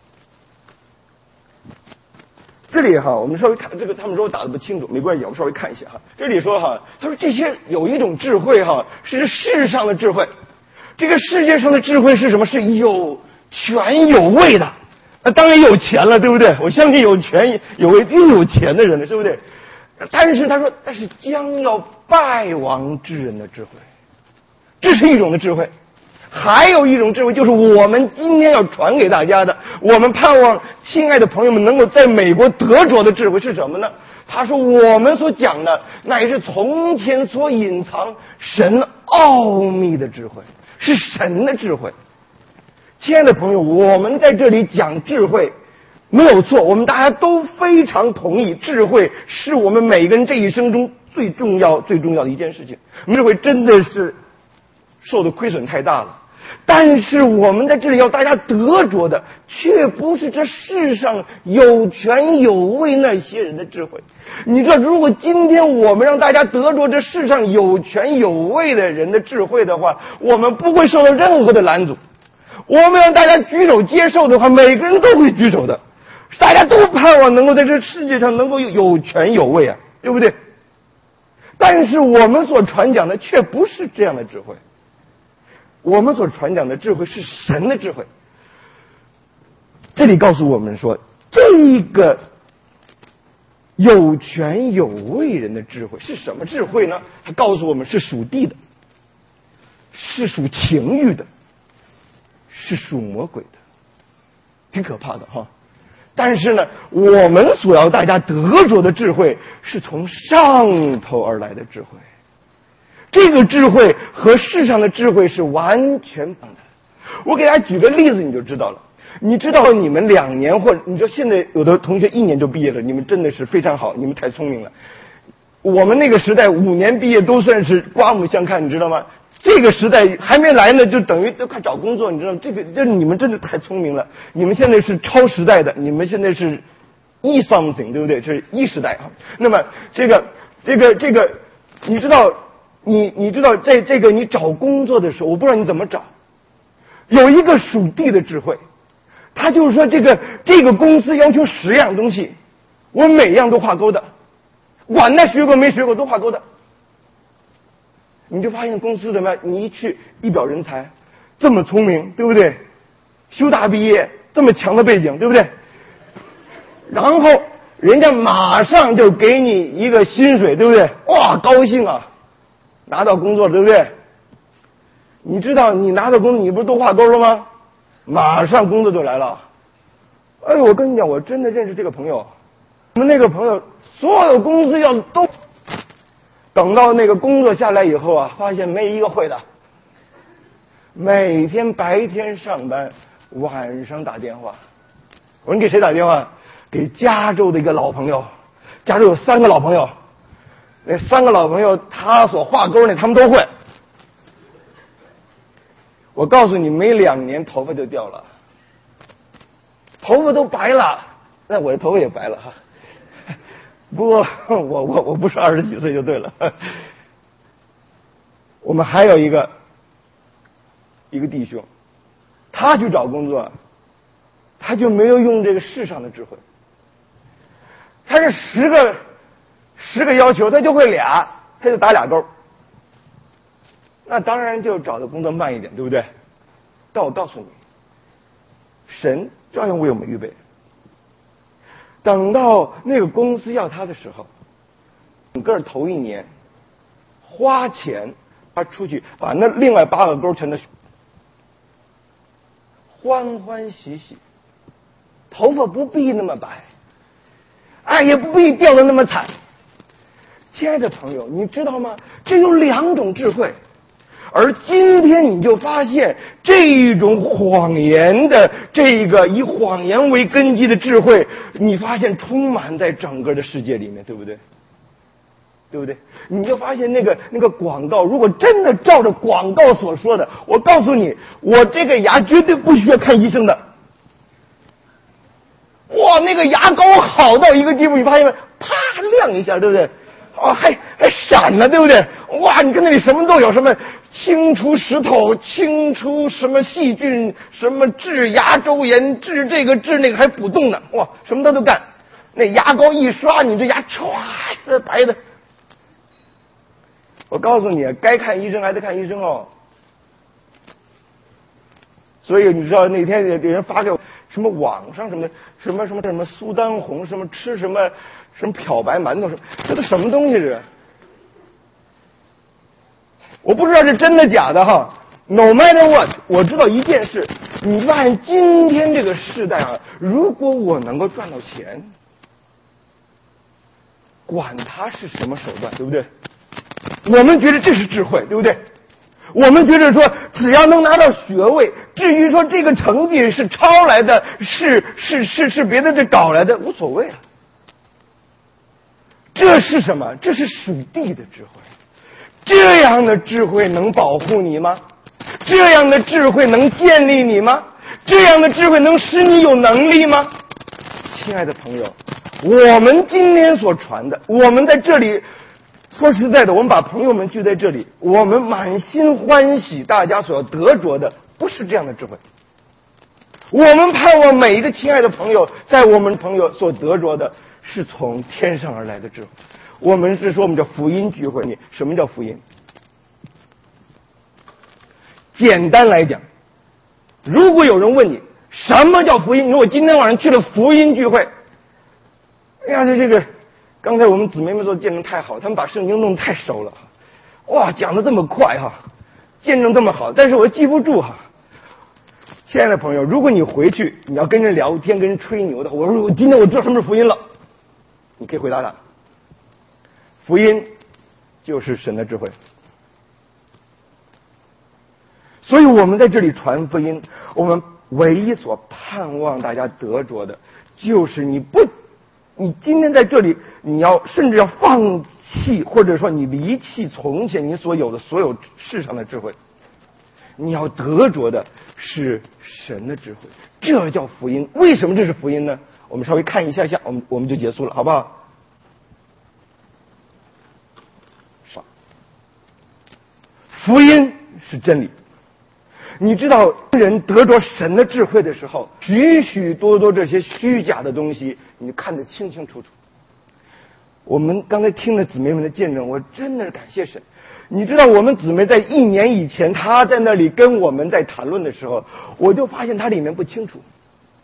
这里哈，我们稍微看这个，他们说我打的不清楚，没关系，我们稍微看一下哈。这里说哈，他说这些有一种智慧哈，是世上的智慧。这个世界上的智慧是什么？是有权有位的，那当然有钱了，对不对？我相信有权有位又有钱的人了，对不对？但是他说，但是将要败亡之人的智慧，这是一种的智慧。还有一种智慧，就是我们今天要传给大家的，我们盼望亲爱的朋友们能够在美国得着的智慧是什么呢？他说我们所讲的乃是从前所隐藏神奥秘的智慧，是神的智慧。亲爱的朋友，我们在这里讲智慧没有错，我们大家都非常同意，智慧是我们每个人这一生中最重要最重要的一件事情。智慧真的是受的亏损太大了，但是我们在这里要大家得着的，却不是这世上有权有位那些人的智慧。你知道，如果今天我们让大家得着这世上有权有位的人的智慧的话，我们不会受到任何的拦阻。我们让大家举手接受的话，每个人都会举手的，大家都盼望能够在这世界上能够有权有位啊，对不对？但是我们所传讲的却不是这样的智慧。我们所传讲的智慧是神的智慧。这里告诉我们说，这个有权有位人的智慧是什么智慧呢？他告诉我们是属地的，是属情欲的，是属魔鬼的，挺可怕的哈。但是呢，我们所要大家得着的智慧是从上头而来的智慧。这个智慧和世上的智慧是完全不同的。我给大家举个例子你就知道了。你知道你们两年或者你说现在有的同学一年就毕业了，你们真的是非常好，你们太聪明了。我们那个时代五年毕业都算是刮目相看，你知道吗？这个时代还没来呢，就等于都快找工作，你知道吗？这个这你们真的太聪明了，你们现在是超时代的，你们现在是 e something 对不对？这是 e 时代啊。那么这个这个这个你知道你你知道在这个你找工作的时候，我不知道你怎么找， 有一个属地的智慧，他就是说这个这个公司要求十样东西，我每样都画勾的，管他学过没学过都画勾的。你就发现公司怎么样？你一去一表人才，这么聪明，对不对？修大毕业，这么强的背景，对不对？然后人家马上就给你一个薪水，对不对？哇，高兴啊，拿到工作，对不对？你知道你拿到工作，你不是都画勾了吗？马上工作就来了。哎，我跟你讲，我真的认识这个朋友，我们那个朋友所有公司要都。等到那个工作下来以后啊，发现没一个会的，每天白天上班，晚上打电话。我说你给谁打电话？给加州的一个老朋友，加州有三个老朋友，那三个老朋友他所画勾那他们都会。我告诉你，没两年头发就掉了，头发都白了，那我的头发也白了哈。不过我我我不是二十几岁就对了。我们还有一个一个弟兄，他去找工作，他就没有用这个世上的智慧，他是十个十个要求，他就会俩，他就打俩勾。那当然就找的工作慢一点，对不对？但我告诉你，神照样为我们预备。等到那个公司要他的时候，整个头一年花钱他出去把那另外八个勾全都欢欢喜喜，头发不必那么白，哎，也不必掉得那么惨。亲爱的朋友，你知道吗？这有两种智慧。而今天你就发现这种谎言的这个以谎言为根基的智慧，你发现充满在整个的世界里面，对不对？对不对？你就发现那个那个广告，如果真的照着广告所说的，我告诉你，我这个牙绝对不需要看医生的。哇，那个牙膏好到一个地步，你发现没？啪亮一下，对不对？哦，还还闪了，对不对？哇，你看那里什么都有，什么清除石头，清除什么细菌，什么治牙周炎，治这个治那个，还补洞呢。哇，什么都都干。那牙膏一刷，你这牙唰的白的。我告诉你，该看医生还得看医生哦。所以你知道那天有人发给我什么网上什么什么什么什么苏丹红，什么吃什么什么漂白馒头，什么这都什么东西是？我不知道是真的假的哈。No matter what， 我知道一件事，你发现今天这个时代啊，如果我能够赚到钱，管它是什么手段，对不对？我们觉得这是智慧，对不对？我们觉得说，只要能拿到学位，至于说这个成绩是抄来的，是是是是别的这搞来的，无所谓了。这是什么？这是属地的智慧。这样的智慧能保护你吗？这样的智慧能建立你吗？这样的智慧能使你有能力吗？亲爱的朋友，我们今天所传的，我们在这里说实在的，我们把朋友们聚在这里，我们满心欢喜，大家所要得着的不是这样的智慧。我们盼望每一个亲爱的朋友，在我们朋友所得着的是从天上而来的智慧。我们是说我们叫福音聚会。你什么叫福音？简单来讲，如果有人问你什么叫福音，你说我今天晚上去了福音聚会，哎呀，这这个刚才我们姊妹们做见证太好，他们把圣经弄得太熟了，哇，讲得这么快哈，见证这么好，但是我记不住哈。亲爱的朋友，如果你回去你要跟人聊天，跟人吹牛的，我说我今天我知道什么是福音了，你可以回答他，福音就是神的智慧。所以我们在这里传福音，我们唯一所盼望大家得着的，就是你不，你今天在这里，你要甚至要放弃，或者说你离弃从前你所有的所有世上的智慧，你要得着的是神的智慧，这叫福音。为什么这是福音呢？我们稍微看一下下，我们我们就结束了，好不好？福音是真理。 你知道人得着神的智慧的时候，许许多多这些虚假的东西你看得清清楚楚。我们刚才听了姊妹们的见证，我真的是感谢神。你知道我们姊妹在一年以前，她在那里跟我们在谈论的时候，我就发现她里面不清楚。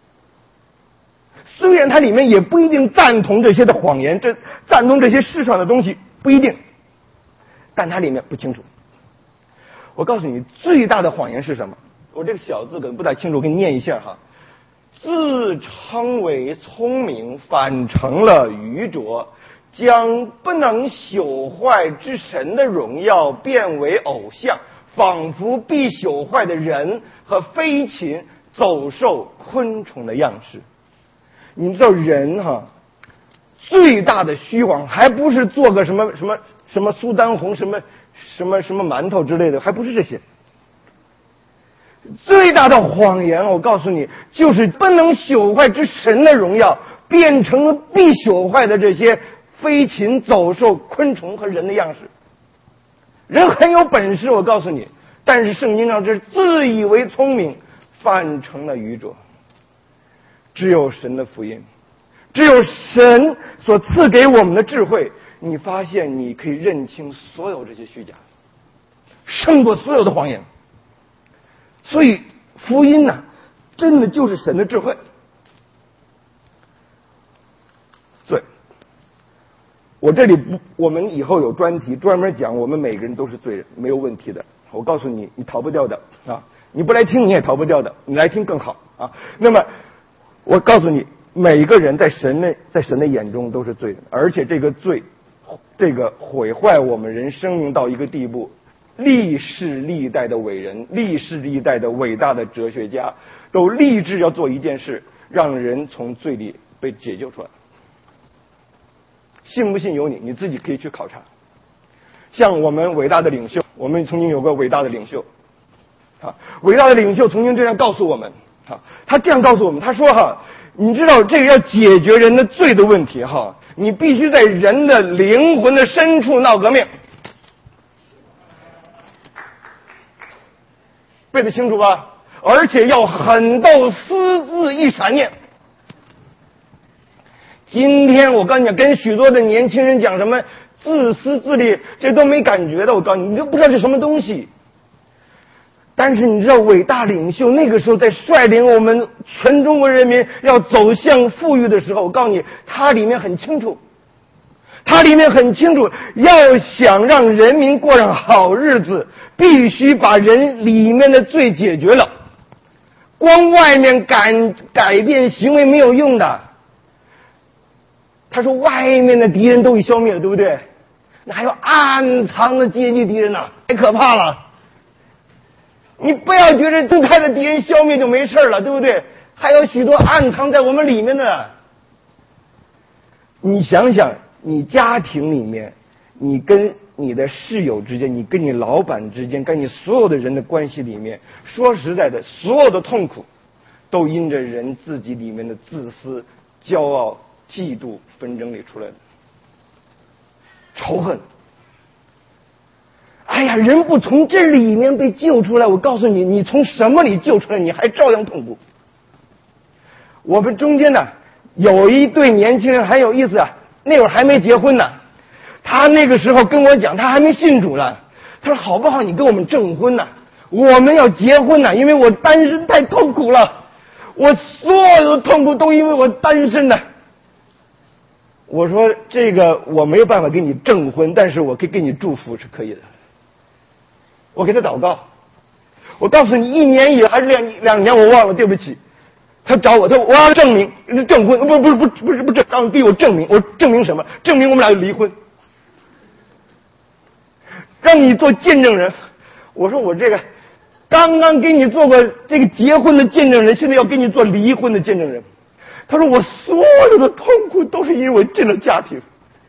虽然她里面也不一定赞同这些的谎言，这赞同这些世上的东西不一定，但她里面不清楚。我告诉你，最大的谎言是什么？我这个小字可能不太清楚，我给你念一下哈。自称为聪明，反成了愚拙，将不能朽坏之神的荣耀变为偶像，仿佛必朽坏的人和飞禽、走兽、昆虫的样式。你知道人哈，最大的虚谎还不是做个什么什么什么苏丹红什么什么什么馒头之类的，还不是这些。最大的谎言，我告诉你，就是不能朽坏之神的荣耀变成了必朽坏的这些飞禽、走兽、昆虫和人的样式。人很有本事，我告诉你，但是圣经上是自以为聪明，反成了愚拙。只有神的福音，只有神所赐给我们的智慧，你发现你可以认清所有这些虚假，胜过所有的谎言。所以福音呢、啊，真的就是神的智慧。对，我这里不，我们以后有专题专门讲我们每个人都是罪人，没有问题的。我告诉你，你逃不掉的啊！你不来听你也逃不掉的，你来听更好啊。那么我告诉你，每个人在神的在神的眼中都是罪人，而且这个罪，这个毁坏我们人生命到一个地步，历世历代的伟人，历世历代的伟大的哲学家，都立志要做一件事，让人从罪里被解救出来。信不信由你，你自己可以去考察。像我们伟大的领袖，我们曾经有个伟大的领袖，啊，伟大的领袖曾经这样告诉我们，啊，他这样告诉我们，他说哈，你知道这个要解决人的罪的问题哈，你必须在人的灵魂的深处闹革命。背得清楚吧？而且要狠到私自一闪念。今天我告诉你，跟许多的年轻人讲什么自私自利，这都没感觉的。我告诉你，你都不知道是什么东西。但是你知道，伟大领袖那个时候在率领我们全中国人民要走向富裕的时候，我告诉你，他里面很清楚，他里面很清楚，要想让人民过上好日子，必须把人里面的罪解决了。光外面改改变行为没有用的。他说外面的敌人都已消灭了，对不对？那还有暗藏的阶级敌人呢、啊，太可怕了。你不要觉得公开的敌人消灭就没事了，对不对？还有许多暗藏在我们里面的。你想想，你家庭里面，你跟你的室友之间，你跟你老板之间，跟你所有的人的关系里面，说实在的，所有的痛苦都因着人自己里面的自私、骄傲、嫉妒纷争里出来的仇恨。哎呀，人不从这里面被救出来，我告诉你，你从什么里救出来，你还照样痛苦。我们中间呢，有一对年轻人很有意思啊，那会儿还没结婚呢。他那个时候跟我讲，他还没信主呢。他说好不好，你跟我们证婚呢？我们要结婚呢，因为我单身太痛苦了，我所有的痛苦都因为我单身呢。我说这个我没有办法给你证婚，但是我可以给你祝福，是可以的。我给他祷告，我告诉你，一年以还是两两年，我忘了，对不起。他找我，他说我要证明证婚，不不不不是不是，让给我证明，我证明什么？证明我们俩离婚，让你做见证人。我说我这个刚刚给你做过这个结婚的见证人，现在要给你做离婚的见证人。他说我所有的痛苦都是因为我进了家庭。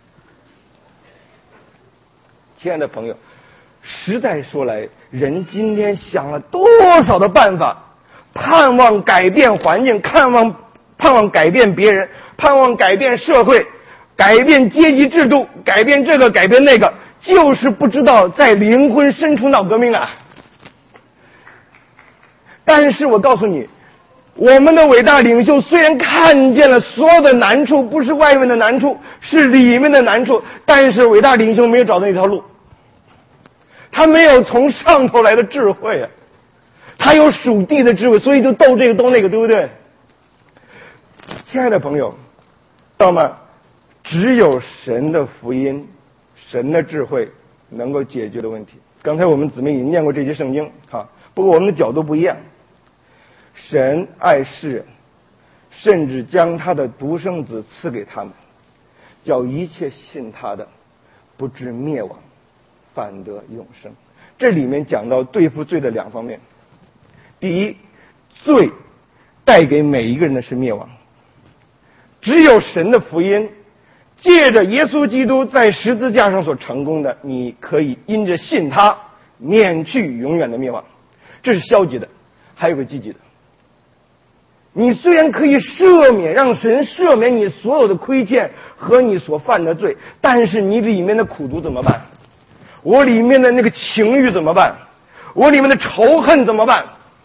亲爱的朋友，实在说来，人今天想了多少的办法，盼望改变环境，盼望盼望改变别人，盼望改变社会，改变阶级制度，改变这个改变那个，就是不知道在灵魂深处闹革命啊。 但是我告诉你，我们的伟大领袖虽然看见了所有的难处，不是外面的难处，是里面的难处，但是伟大领袖没有找到一条路，他没有从上头来的智慧啊，他有属地的智慧，所以就斗这个斗那个，对不对？亲爱的朋友，知道吗？只有神的福音，神的智慧能够解决的问题。刚才我们姊妹已经念过这些圣经哈，不过我们的角度不一样。神爱世人，甚至将他的独生子赐给他们，叫一切信他的不至灭亡，反得永生。这里面讲到对付罪的两方面。第一，罪带给每一个人的是灭亡，只有神的福音借着耶稣基督在十字架上所成功的，你可以因着信他免去永远的灭亡。这是消极的。还有个积极的，你虽然可以赦免，让神赦免你所有的亏欠和你所犯的罪，但是你里面的苦毒怎么办？我里面的那个情欲怎么办？我里面的仇恨怎么办？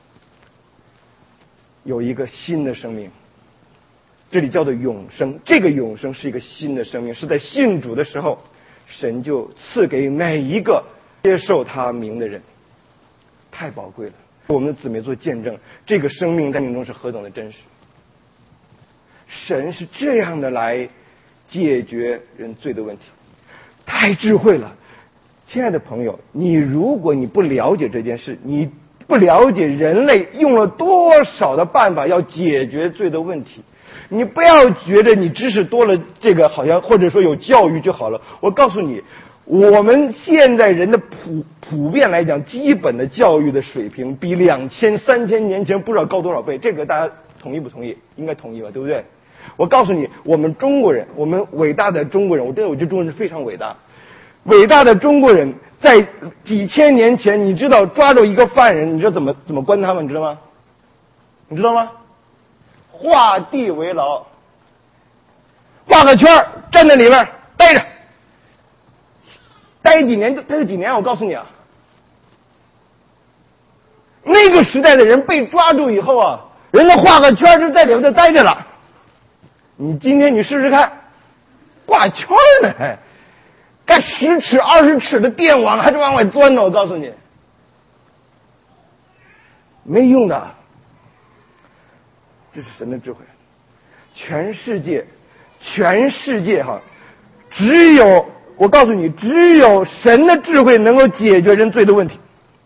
有一个新的生命，这里叫做永生。这个永生是一个新的生命，是在信主的时候，神就赐给每一个接受他名的人，太宝贵了。我们的姊妹做见证，这个生命在命中是何等的真实。神是这样的来解决人罪的问题，太智慧了。亲爱的朋友，你如果你不了解这件事，你不了解人类用了多少的办法要解决罪的问题，你不要觉得你知识多了，这个好像或者说有教育就好了。我告诉你，我们现在人的普普遍来讲，基本的教育的水平比两千、三千年前不知道高多少倍。这个大家同意不同意？应该同意吧，对不对？我告诉你，我们中国人，我们伟大的中国人，我真的我觉得中国人是非常伟大。伟大的中国人在几千年前，你知道抓住一个犯人，你知道怎么怎么关他们，你知道吗？你知道吗？画地为牢，画个圈站在里边待着，待几年就待了几年。我告诉你啊，那个时代的人被抓住以后啊，人家画个圈就在里边就待着了。你今天你试试看，挂圈呢，还干十尺二十尺的电网还是往外钻呢。我告诉你，没用的。这是神的智慧。全世界全世界哈，只有我告诉你，只有神的智慧能够解决人罪的问题。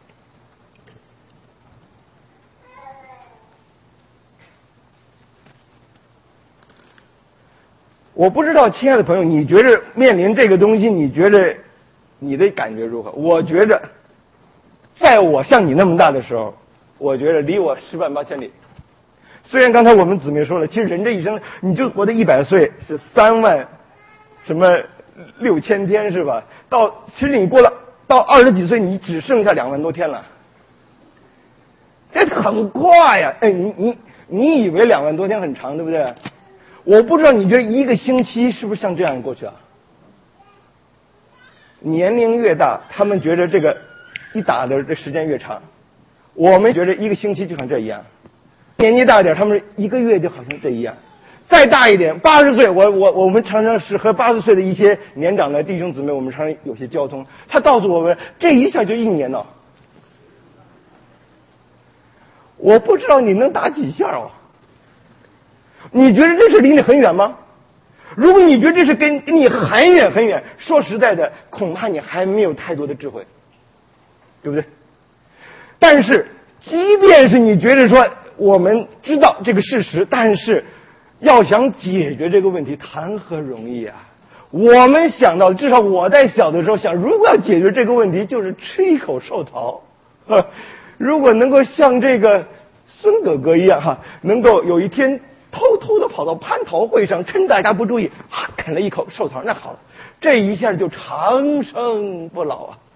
我不知道，亲爱的朋友，你觉得面临这个东西，你觉得你的感觉如何？我觉得，在我像你那么大的时候，我觉得离我十万八千里。虽然刚才我们姊妹说了，其实人这一生你就活到一百岁是三万什么六千天是吧？到其实你过了到二十几岁，你只剩下两万多天了，这很快呀！哎，你你你以为两万多天很长，对不对？我不知道你觉得一个星期是不是像这样过去啊？年龄越大，他们觉得这个一打的这时间越长。我们觉得一个星期就像这一样。年纪大一点，他们一个月就好像这一样。再大一点，八十岁，我我我们常常是和八十岁的一些年长的弟兄姊妹，我们常常有些交通。他告诉我们，这一下就一年了。我不知道你能打几下哦。你觉得这是离你很远吗？如果你觉得这是跟跟你很远很远，说实在的，恐怕你还没有太多的智慧，对不对？但是，即便是你觉得说我们知道这个事实，但是要想解决这个问题，谈何容易啊！我们想到，至少我在小的时候想，如果要解决这个问题，就是吃一口寿桃。呵，如果能够像这个孙哥哥一样哈，能够有一天偷偷的跑到蟠桃会上，趁大家不注意，哈，啃了一口寿桃，那好了，这一下就长生不老啊！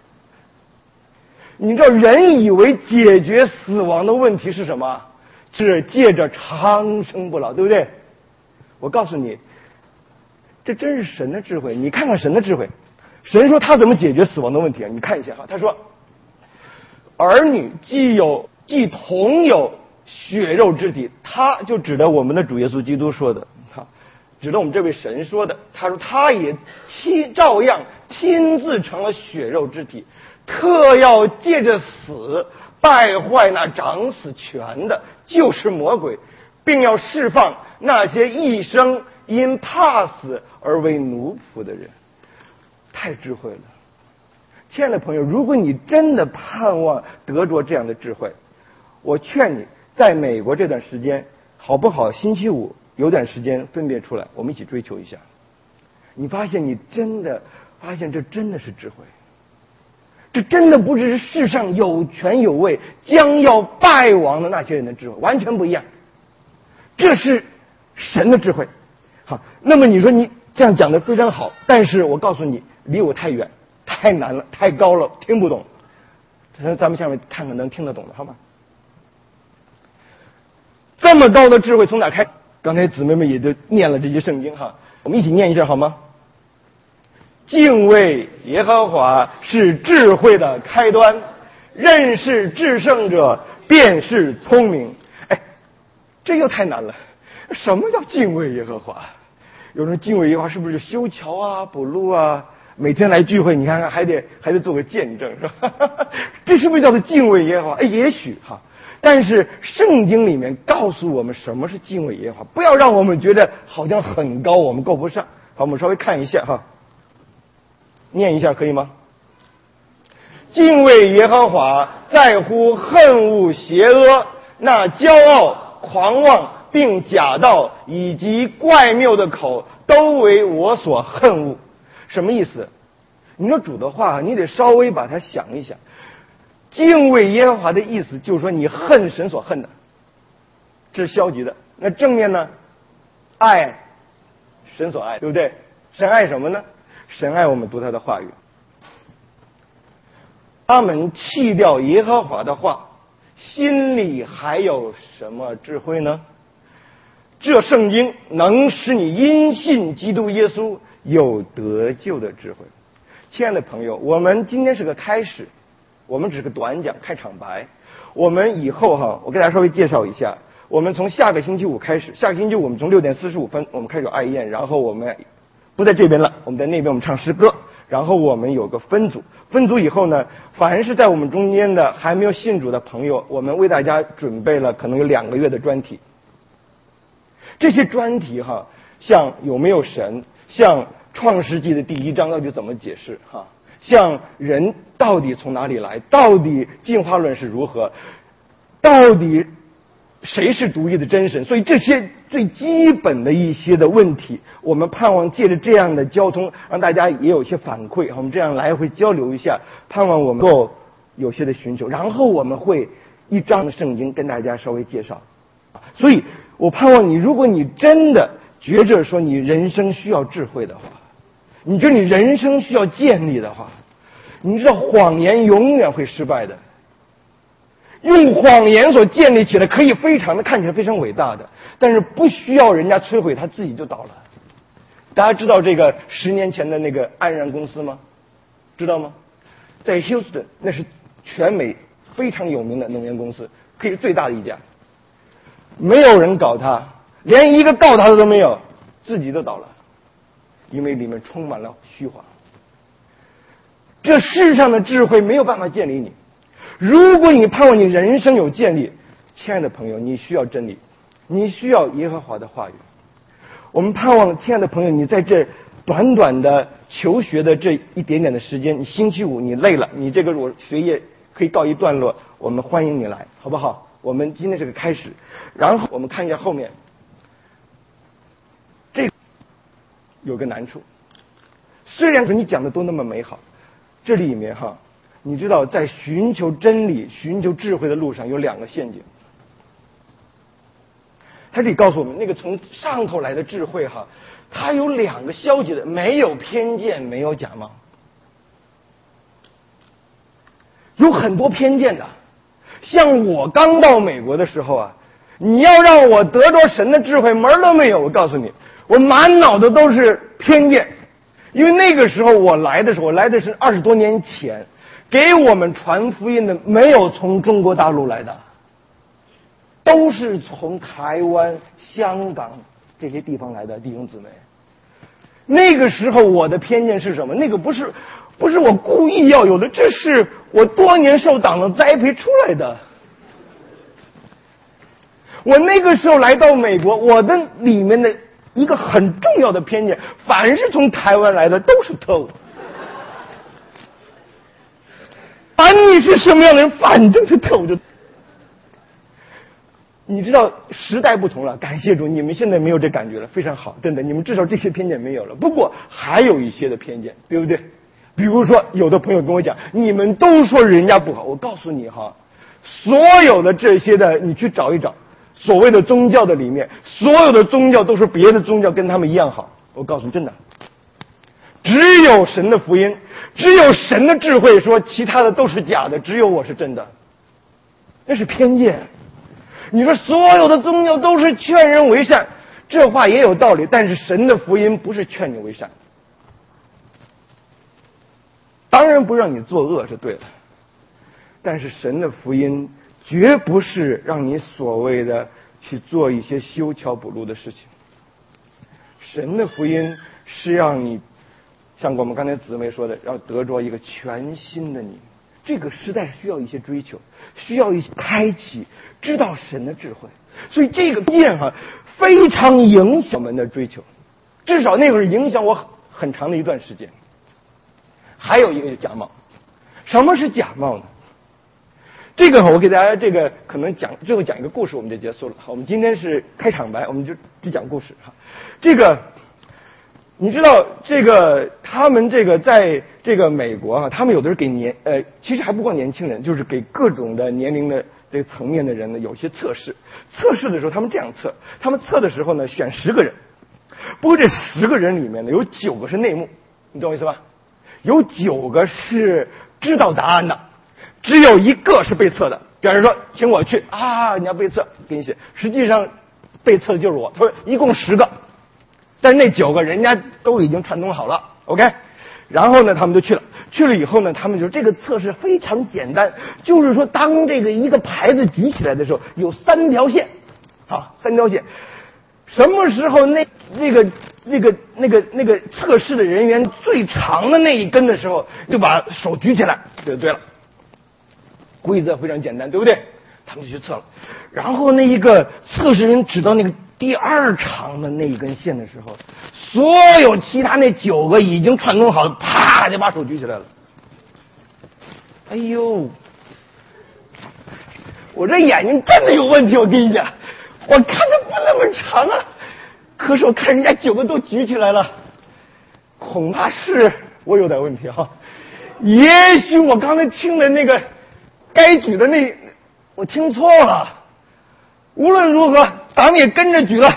你知道人以为解决死亡的问题是什么？是借着长生不老，对不对？我告诉你，这真是神的智慧。你看看神的智慧，神说他怎么解决死亡的问题啊？你看一下哈，他说，儿女既有既同有血肉之体，他就指的我们的主耶稣基督说的，哈，指的我们这位神说的。他说他也亲照样亲自成了血肉之体，特要借着死败坏那掌死权的，就是魔鬼，并要释放那些一生因怕死而为奴仆的人。太智慧了，亲爱的朋友，如果你真的盼望得着这样的智慧，我劝你在美国这段时间好不好？星期五有点时间分别出来，我们一起追求一下。你发现你真的发现这真的是智慧，这真的不只是世上有权有位将要败亡的那些人的智慧，完全不一样。这是神的智慧。好，那么你说你这样讲的非常好，但是我告诉你，离我太远，太难了，太高了，听不懂。咱们下面看看能听得懂的，好吗？这么高的智慧从哪开？刚才姊妹们也都念了这些圣经哈，我们一起念一下好吗？敬畏耶和华是智慧的开端，认识至圣者便是聪明。哎，这又太难了。什么叫敬畏耶和华？有人敬畏耶和华是不是修桥啊、补路啊？每天来聚会，你看看还得还得做个见证，是吧？这是不是叫做敬畏耶和华？哎，也许哈。但是圣经里面告诉我们什么是敬畏耶和华，不要让我们觉得好像很高，我们够不上。好，我们稍微看一下哈，念一下可以吗？敬畏耶和华在乎恨恶邪恶，那骄傲、狂妄并假道以及怪谬的口，都为我所恨恶。什么意思？你说主的话，你得稍微把它想一想。敬畏耶和华的意思就是说你恨神所恨的，这是消极的。那正面呢？爱神所爱，对不对？神爱什么呢？神爱我们读他的话语。他们弃掉耶和华的话，心里还有什么智慧呢？这圣经能使你因信基督耶稣有得救的智慧。亲爱的朋友，我们今天是个开始，我们只是个短讲开场白。我们以后哈，我给大家稍微介绍一下，我们从下个星期五开始，下个星期五我们从六点四十五分我们开始有爱宴，然后我们不在这边了，我们在那边我们唱诗歌，然后我们有个分组，分组以后呢，凡是在我们中间的还没有信主的朋友，我们为大家准备了可能有两个月的专题。这些专题哈，像有没有神，像创世纪的第一章到底怎么解释哈，像人到底从哪里来，到底进化论是如何，到底谁是独一的真神，所以这些最基本的一些的问题，我们盼望借着这样的交通让大家也有一些反馈，我们这样来回交流一下，盼望我们够有些的寻求，然后我们会一章的圣经跟大家稍微介绍。所以我盼望你，如果你真的觉着说你人生需要智慧的话，你觉得你人生需要建立的话，你知道谎言永远会失败的。用谎言所建立起来可以非常的看起来非常伟大的，但是不需要人家摧毁，他自己就倒了。大家知道这个十年前的那个安然公司吗？知道吗？在 Houston， 那是全美非常有名的能源公司，可以是最大的一家。没有人搞他，连一个告他的都没有，自己都倒了，因为里面充满了虚华。这世上的智慧没有办法建立你。如果你盼望你人生有建立，亲爱的朋友，你需要真理，你需要耶和华的话语。我们盼望，亲爱的朋友，你在这短短的求学的这一点点的时间，你星期五你累了，你这个我学业可以告一段落，我们欢迎你来，好不好？我们今天是个开始，然后我们看一下后面，这有个难处。虽然说你讲的都那么美好，这里面哈，你知道在寻求真理、寻求智慧的路上有两个陷阱。他这里告诉我们，那个从上头来的智慧哈，它有两个消极的，没有偏见，没有假冒，有很多偏见的。像我刚到美国的时候啊，你要让我得着神的智慧，门儿都没有。我告诉你，我满脑子都是偏见，因为那个时候我来的时候，我来的是二十多年前，给我们传福音的没有从中国大陆来的， 都是从台湾、香港这些地方来的弟兄姊妹。那个时候我的偏见是什么？那个不是不是我故意要有的，这是我多年受党的栽培出来的。我那个时候来到美国，我的里面的一个很重要的偏见，凡是从台湾来的都是特务。啊，你是什么样的人，反正是特务就。你知道时代不同了，感谢主，你们现在没有这感觉了，非常好，真的，你们至少这些偏见没有了。不过还有一些的偏见，对不对？比如说，有的朋友跟我讲，你们都说人家不好，我告诉你哈，所有的这些的，你去找一找，所谓的宗教的里面，所有的宗教都是别的宗教跟他们一样好。我告诉你，真的，只有神的福音，只有神的智慧说其他的都是假的，只有我是真的，那是偏见。你说所有的宗教都是劝人为善，这话也有道理，但是神的福音不是劝你为善，当然不让你作恶是对的，但是神的福音绝不是让你所谓的去做一些修桥补路的事情。神的福音是让你像我们刚才姊妹说的，要得着一个全新的你。这个时代需要一些追求，需要一些开启，知道神的智慧，所以这个见哈、啊、非常影响我们的追求，至少那会儿影响我很长的一段时间。还有一个假冒，什么是假冒呢？这个我给大家这个可能讲最后讲一个故事，我们就结束了。好，我们今天是开场白，我们就只讲故事哈。这个你知道这个他们这个在这个美国啊，他们有的是给年呃，其实还不光年轻人，就是给各种的年龄的这个层面的人呢有些测试。测试的时候他们这样测，他们测的时候呢选十个人，不过这十个人里面呢有九个是内幕，你懂我意思吧？有九个是知道答案的，只有一个是被测的。比方说请我去啊，你要被测，给你写，实际上被测的就是我。他说一共十个。但是那九个人家都已经串通好了 ，OK， 然后呢，他们就去了。去了以后呢，他们就这个测试非常简单，就是说，当这个一个牌子举起来的时候，有三条线，啊，三条线。什么时候那那个那个那个那个测试的人员最长的那一根的时候，就把手举起来，就对了。规则非常简单，对不对？他们就去测了。然后那一个测试人指到那个第二长的那一根线的时候，所有其他那九个已经串通好了，啪就把手举起来了。哎呦，我这眼睛真的有问题，我跟你讲，我看的不那么长啊，可是我看人家九个都举起来了，恐怕是我有点问题哈。也许我刚才听的那个该举的那我听错了。无论如何，咱们也跟着举了。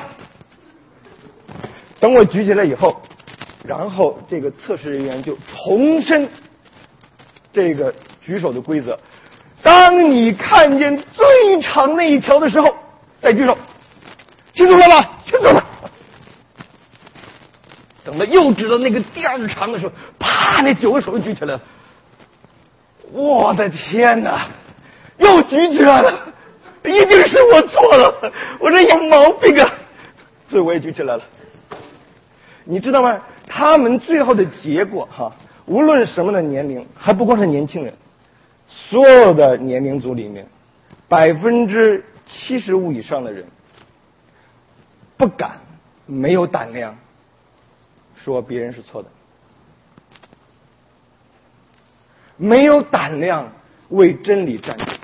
等我举起来以后，然后这个测试人员就重申这个举手的规则。当你看见最长那一条的时候，再举手。清楚了吧？清楚了。等到又指到那个第二长的时候，啪，那九个手就举起来了。我的天哪！又举起来了。一定是我错了，我这有毛病啊！所以我也举起来了。你知道吗？他们最后的结果哈，无论什么的年龄，还不光是年轻人，所有的年龄组里面，百分之七十五以上的人不敢、没有胆量说别人是错的，没有胆量为真理站立。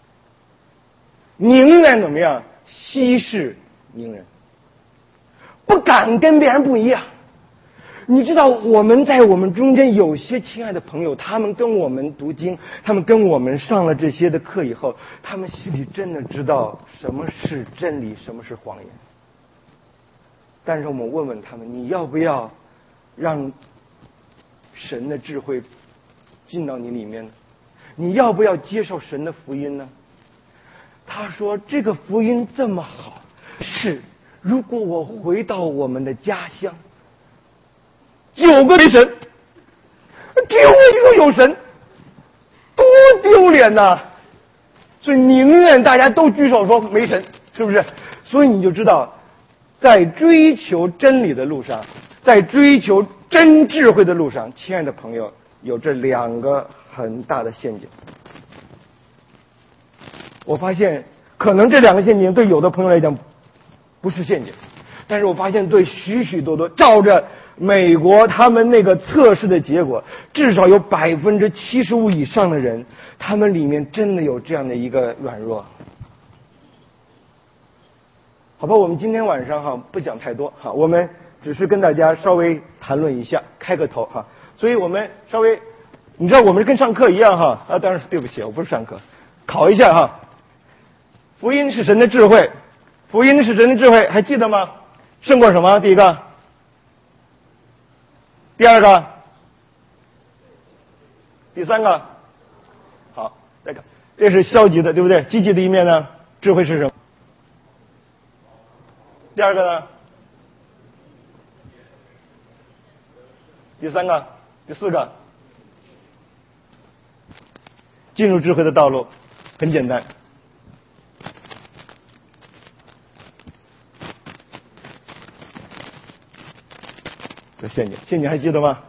宁愿怎么样息事宁人，不敢跟别人不一样。你知道我们在我们中间有些亲爱的朋友，他们跟我们读经，他们跟我们上了这些的课以后，他们心里真的知道什么是真理，什么是谎言。但是我们问问他们，你要不要让神的智慧进到你里面呢？你要不要接受神的福音呢？他说这个福音这么好，是如果我回到我们的家乡，九个没神，只有我一个有神，多丢脸呐！ 所以宁愿大家都举手说没神，是不是？所以你就知道，在追求真理的路上，在追求真智慧的路上，亲爱的朋友，有这两个很大的陷阱。我发现可能这两个陷阱对有的朋友来讲不是陷阱，但是我发现对许许多多照着美国他们那个测试的结果，至少有百分之七十五以上的人，他们里面真的有这样的一个软弱。好吧，我们今天晚上哈不讲太多哈，我们只是跟大家稍微谈论一下，开个头哈。所以我们稍微，你知道我们跟上课一样哈啊，当然是对不起，我不是上课，考一下哈。福音是神的智慧，福音是神的智慧，还记得吗？胜过什么？第一个，第二个，第三个。好，再看，这是消极的，对不对？积极的一面呢？智慧是什么？第二个呢？第三个？第四个？进入智慧的道路很简单。这陷阱，陷阱还记得吗？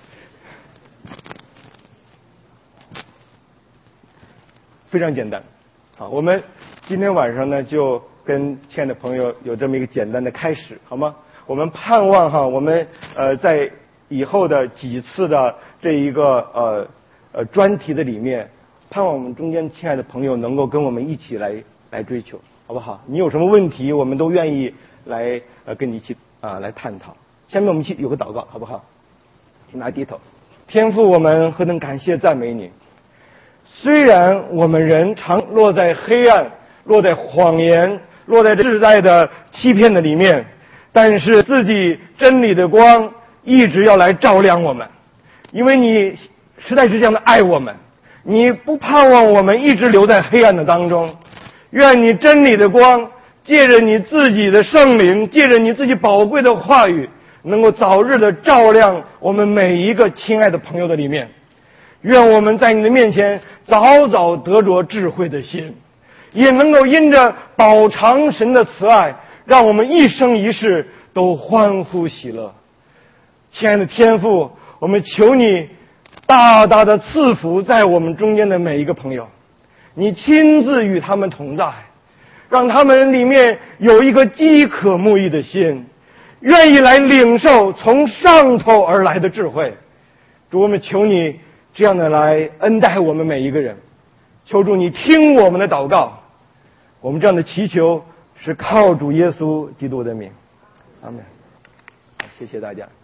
非常简单。好，我们今天晚上呢，就跟亲爱的朋友有这么一个简单的开始，好吗？我们盼望哈，我们呃在以后的几次的这一个呃呃专题的里面，盼望我们中间亲爱的朋友能够跟我们一起来来追求，好不好？你有什么问题，我们都愿意来呃跟你一起啊、呃、来探讨。下面我们一起有个祷告，好不好？请大家低头。天父，我们何等感谢赞美你！虽然我们人常落在黑暗、落在谎言、落在这世代的欺骗的里面，但是自己真理的光一直要来照亮我们，因为你实在是这样的爱我们，你不盼望我们一直留在黑暗的当中。愿你真理的光借着你自己的圣灵，借着你自己宝贵的话语，能够早日的照亮我们每一个亲爱的朋友的里面。愿我们在你的面前早早得着智慧的心，也能够因着饱尝神的慈爱，让我们一生一世都欢呼喜乐。亲爱的天父，我们求你大大的赐福在我们中间的每一个朋友，你亲自与他们同在，让他们里面有一个饥渴慕义的心，愿意来领受从上头而来的智慧。主，我们求你这样的来恩待我们每一个人，求主你听我们的祷告，我们这样的祈求是靠主耶稣基督的名，阿们。谢谢大家。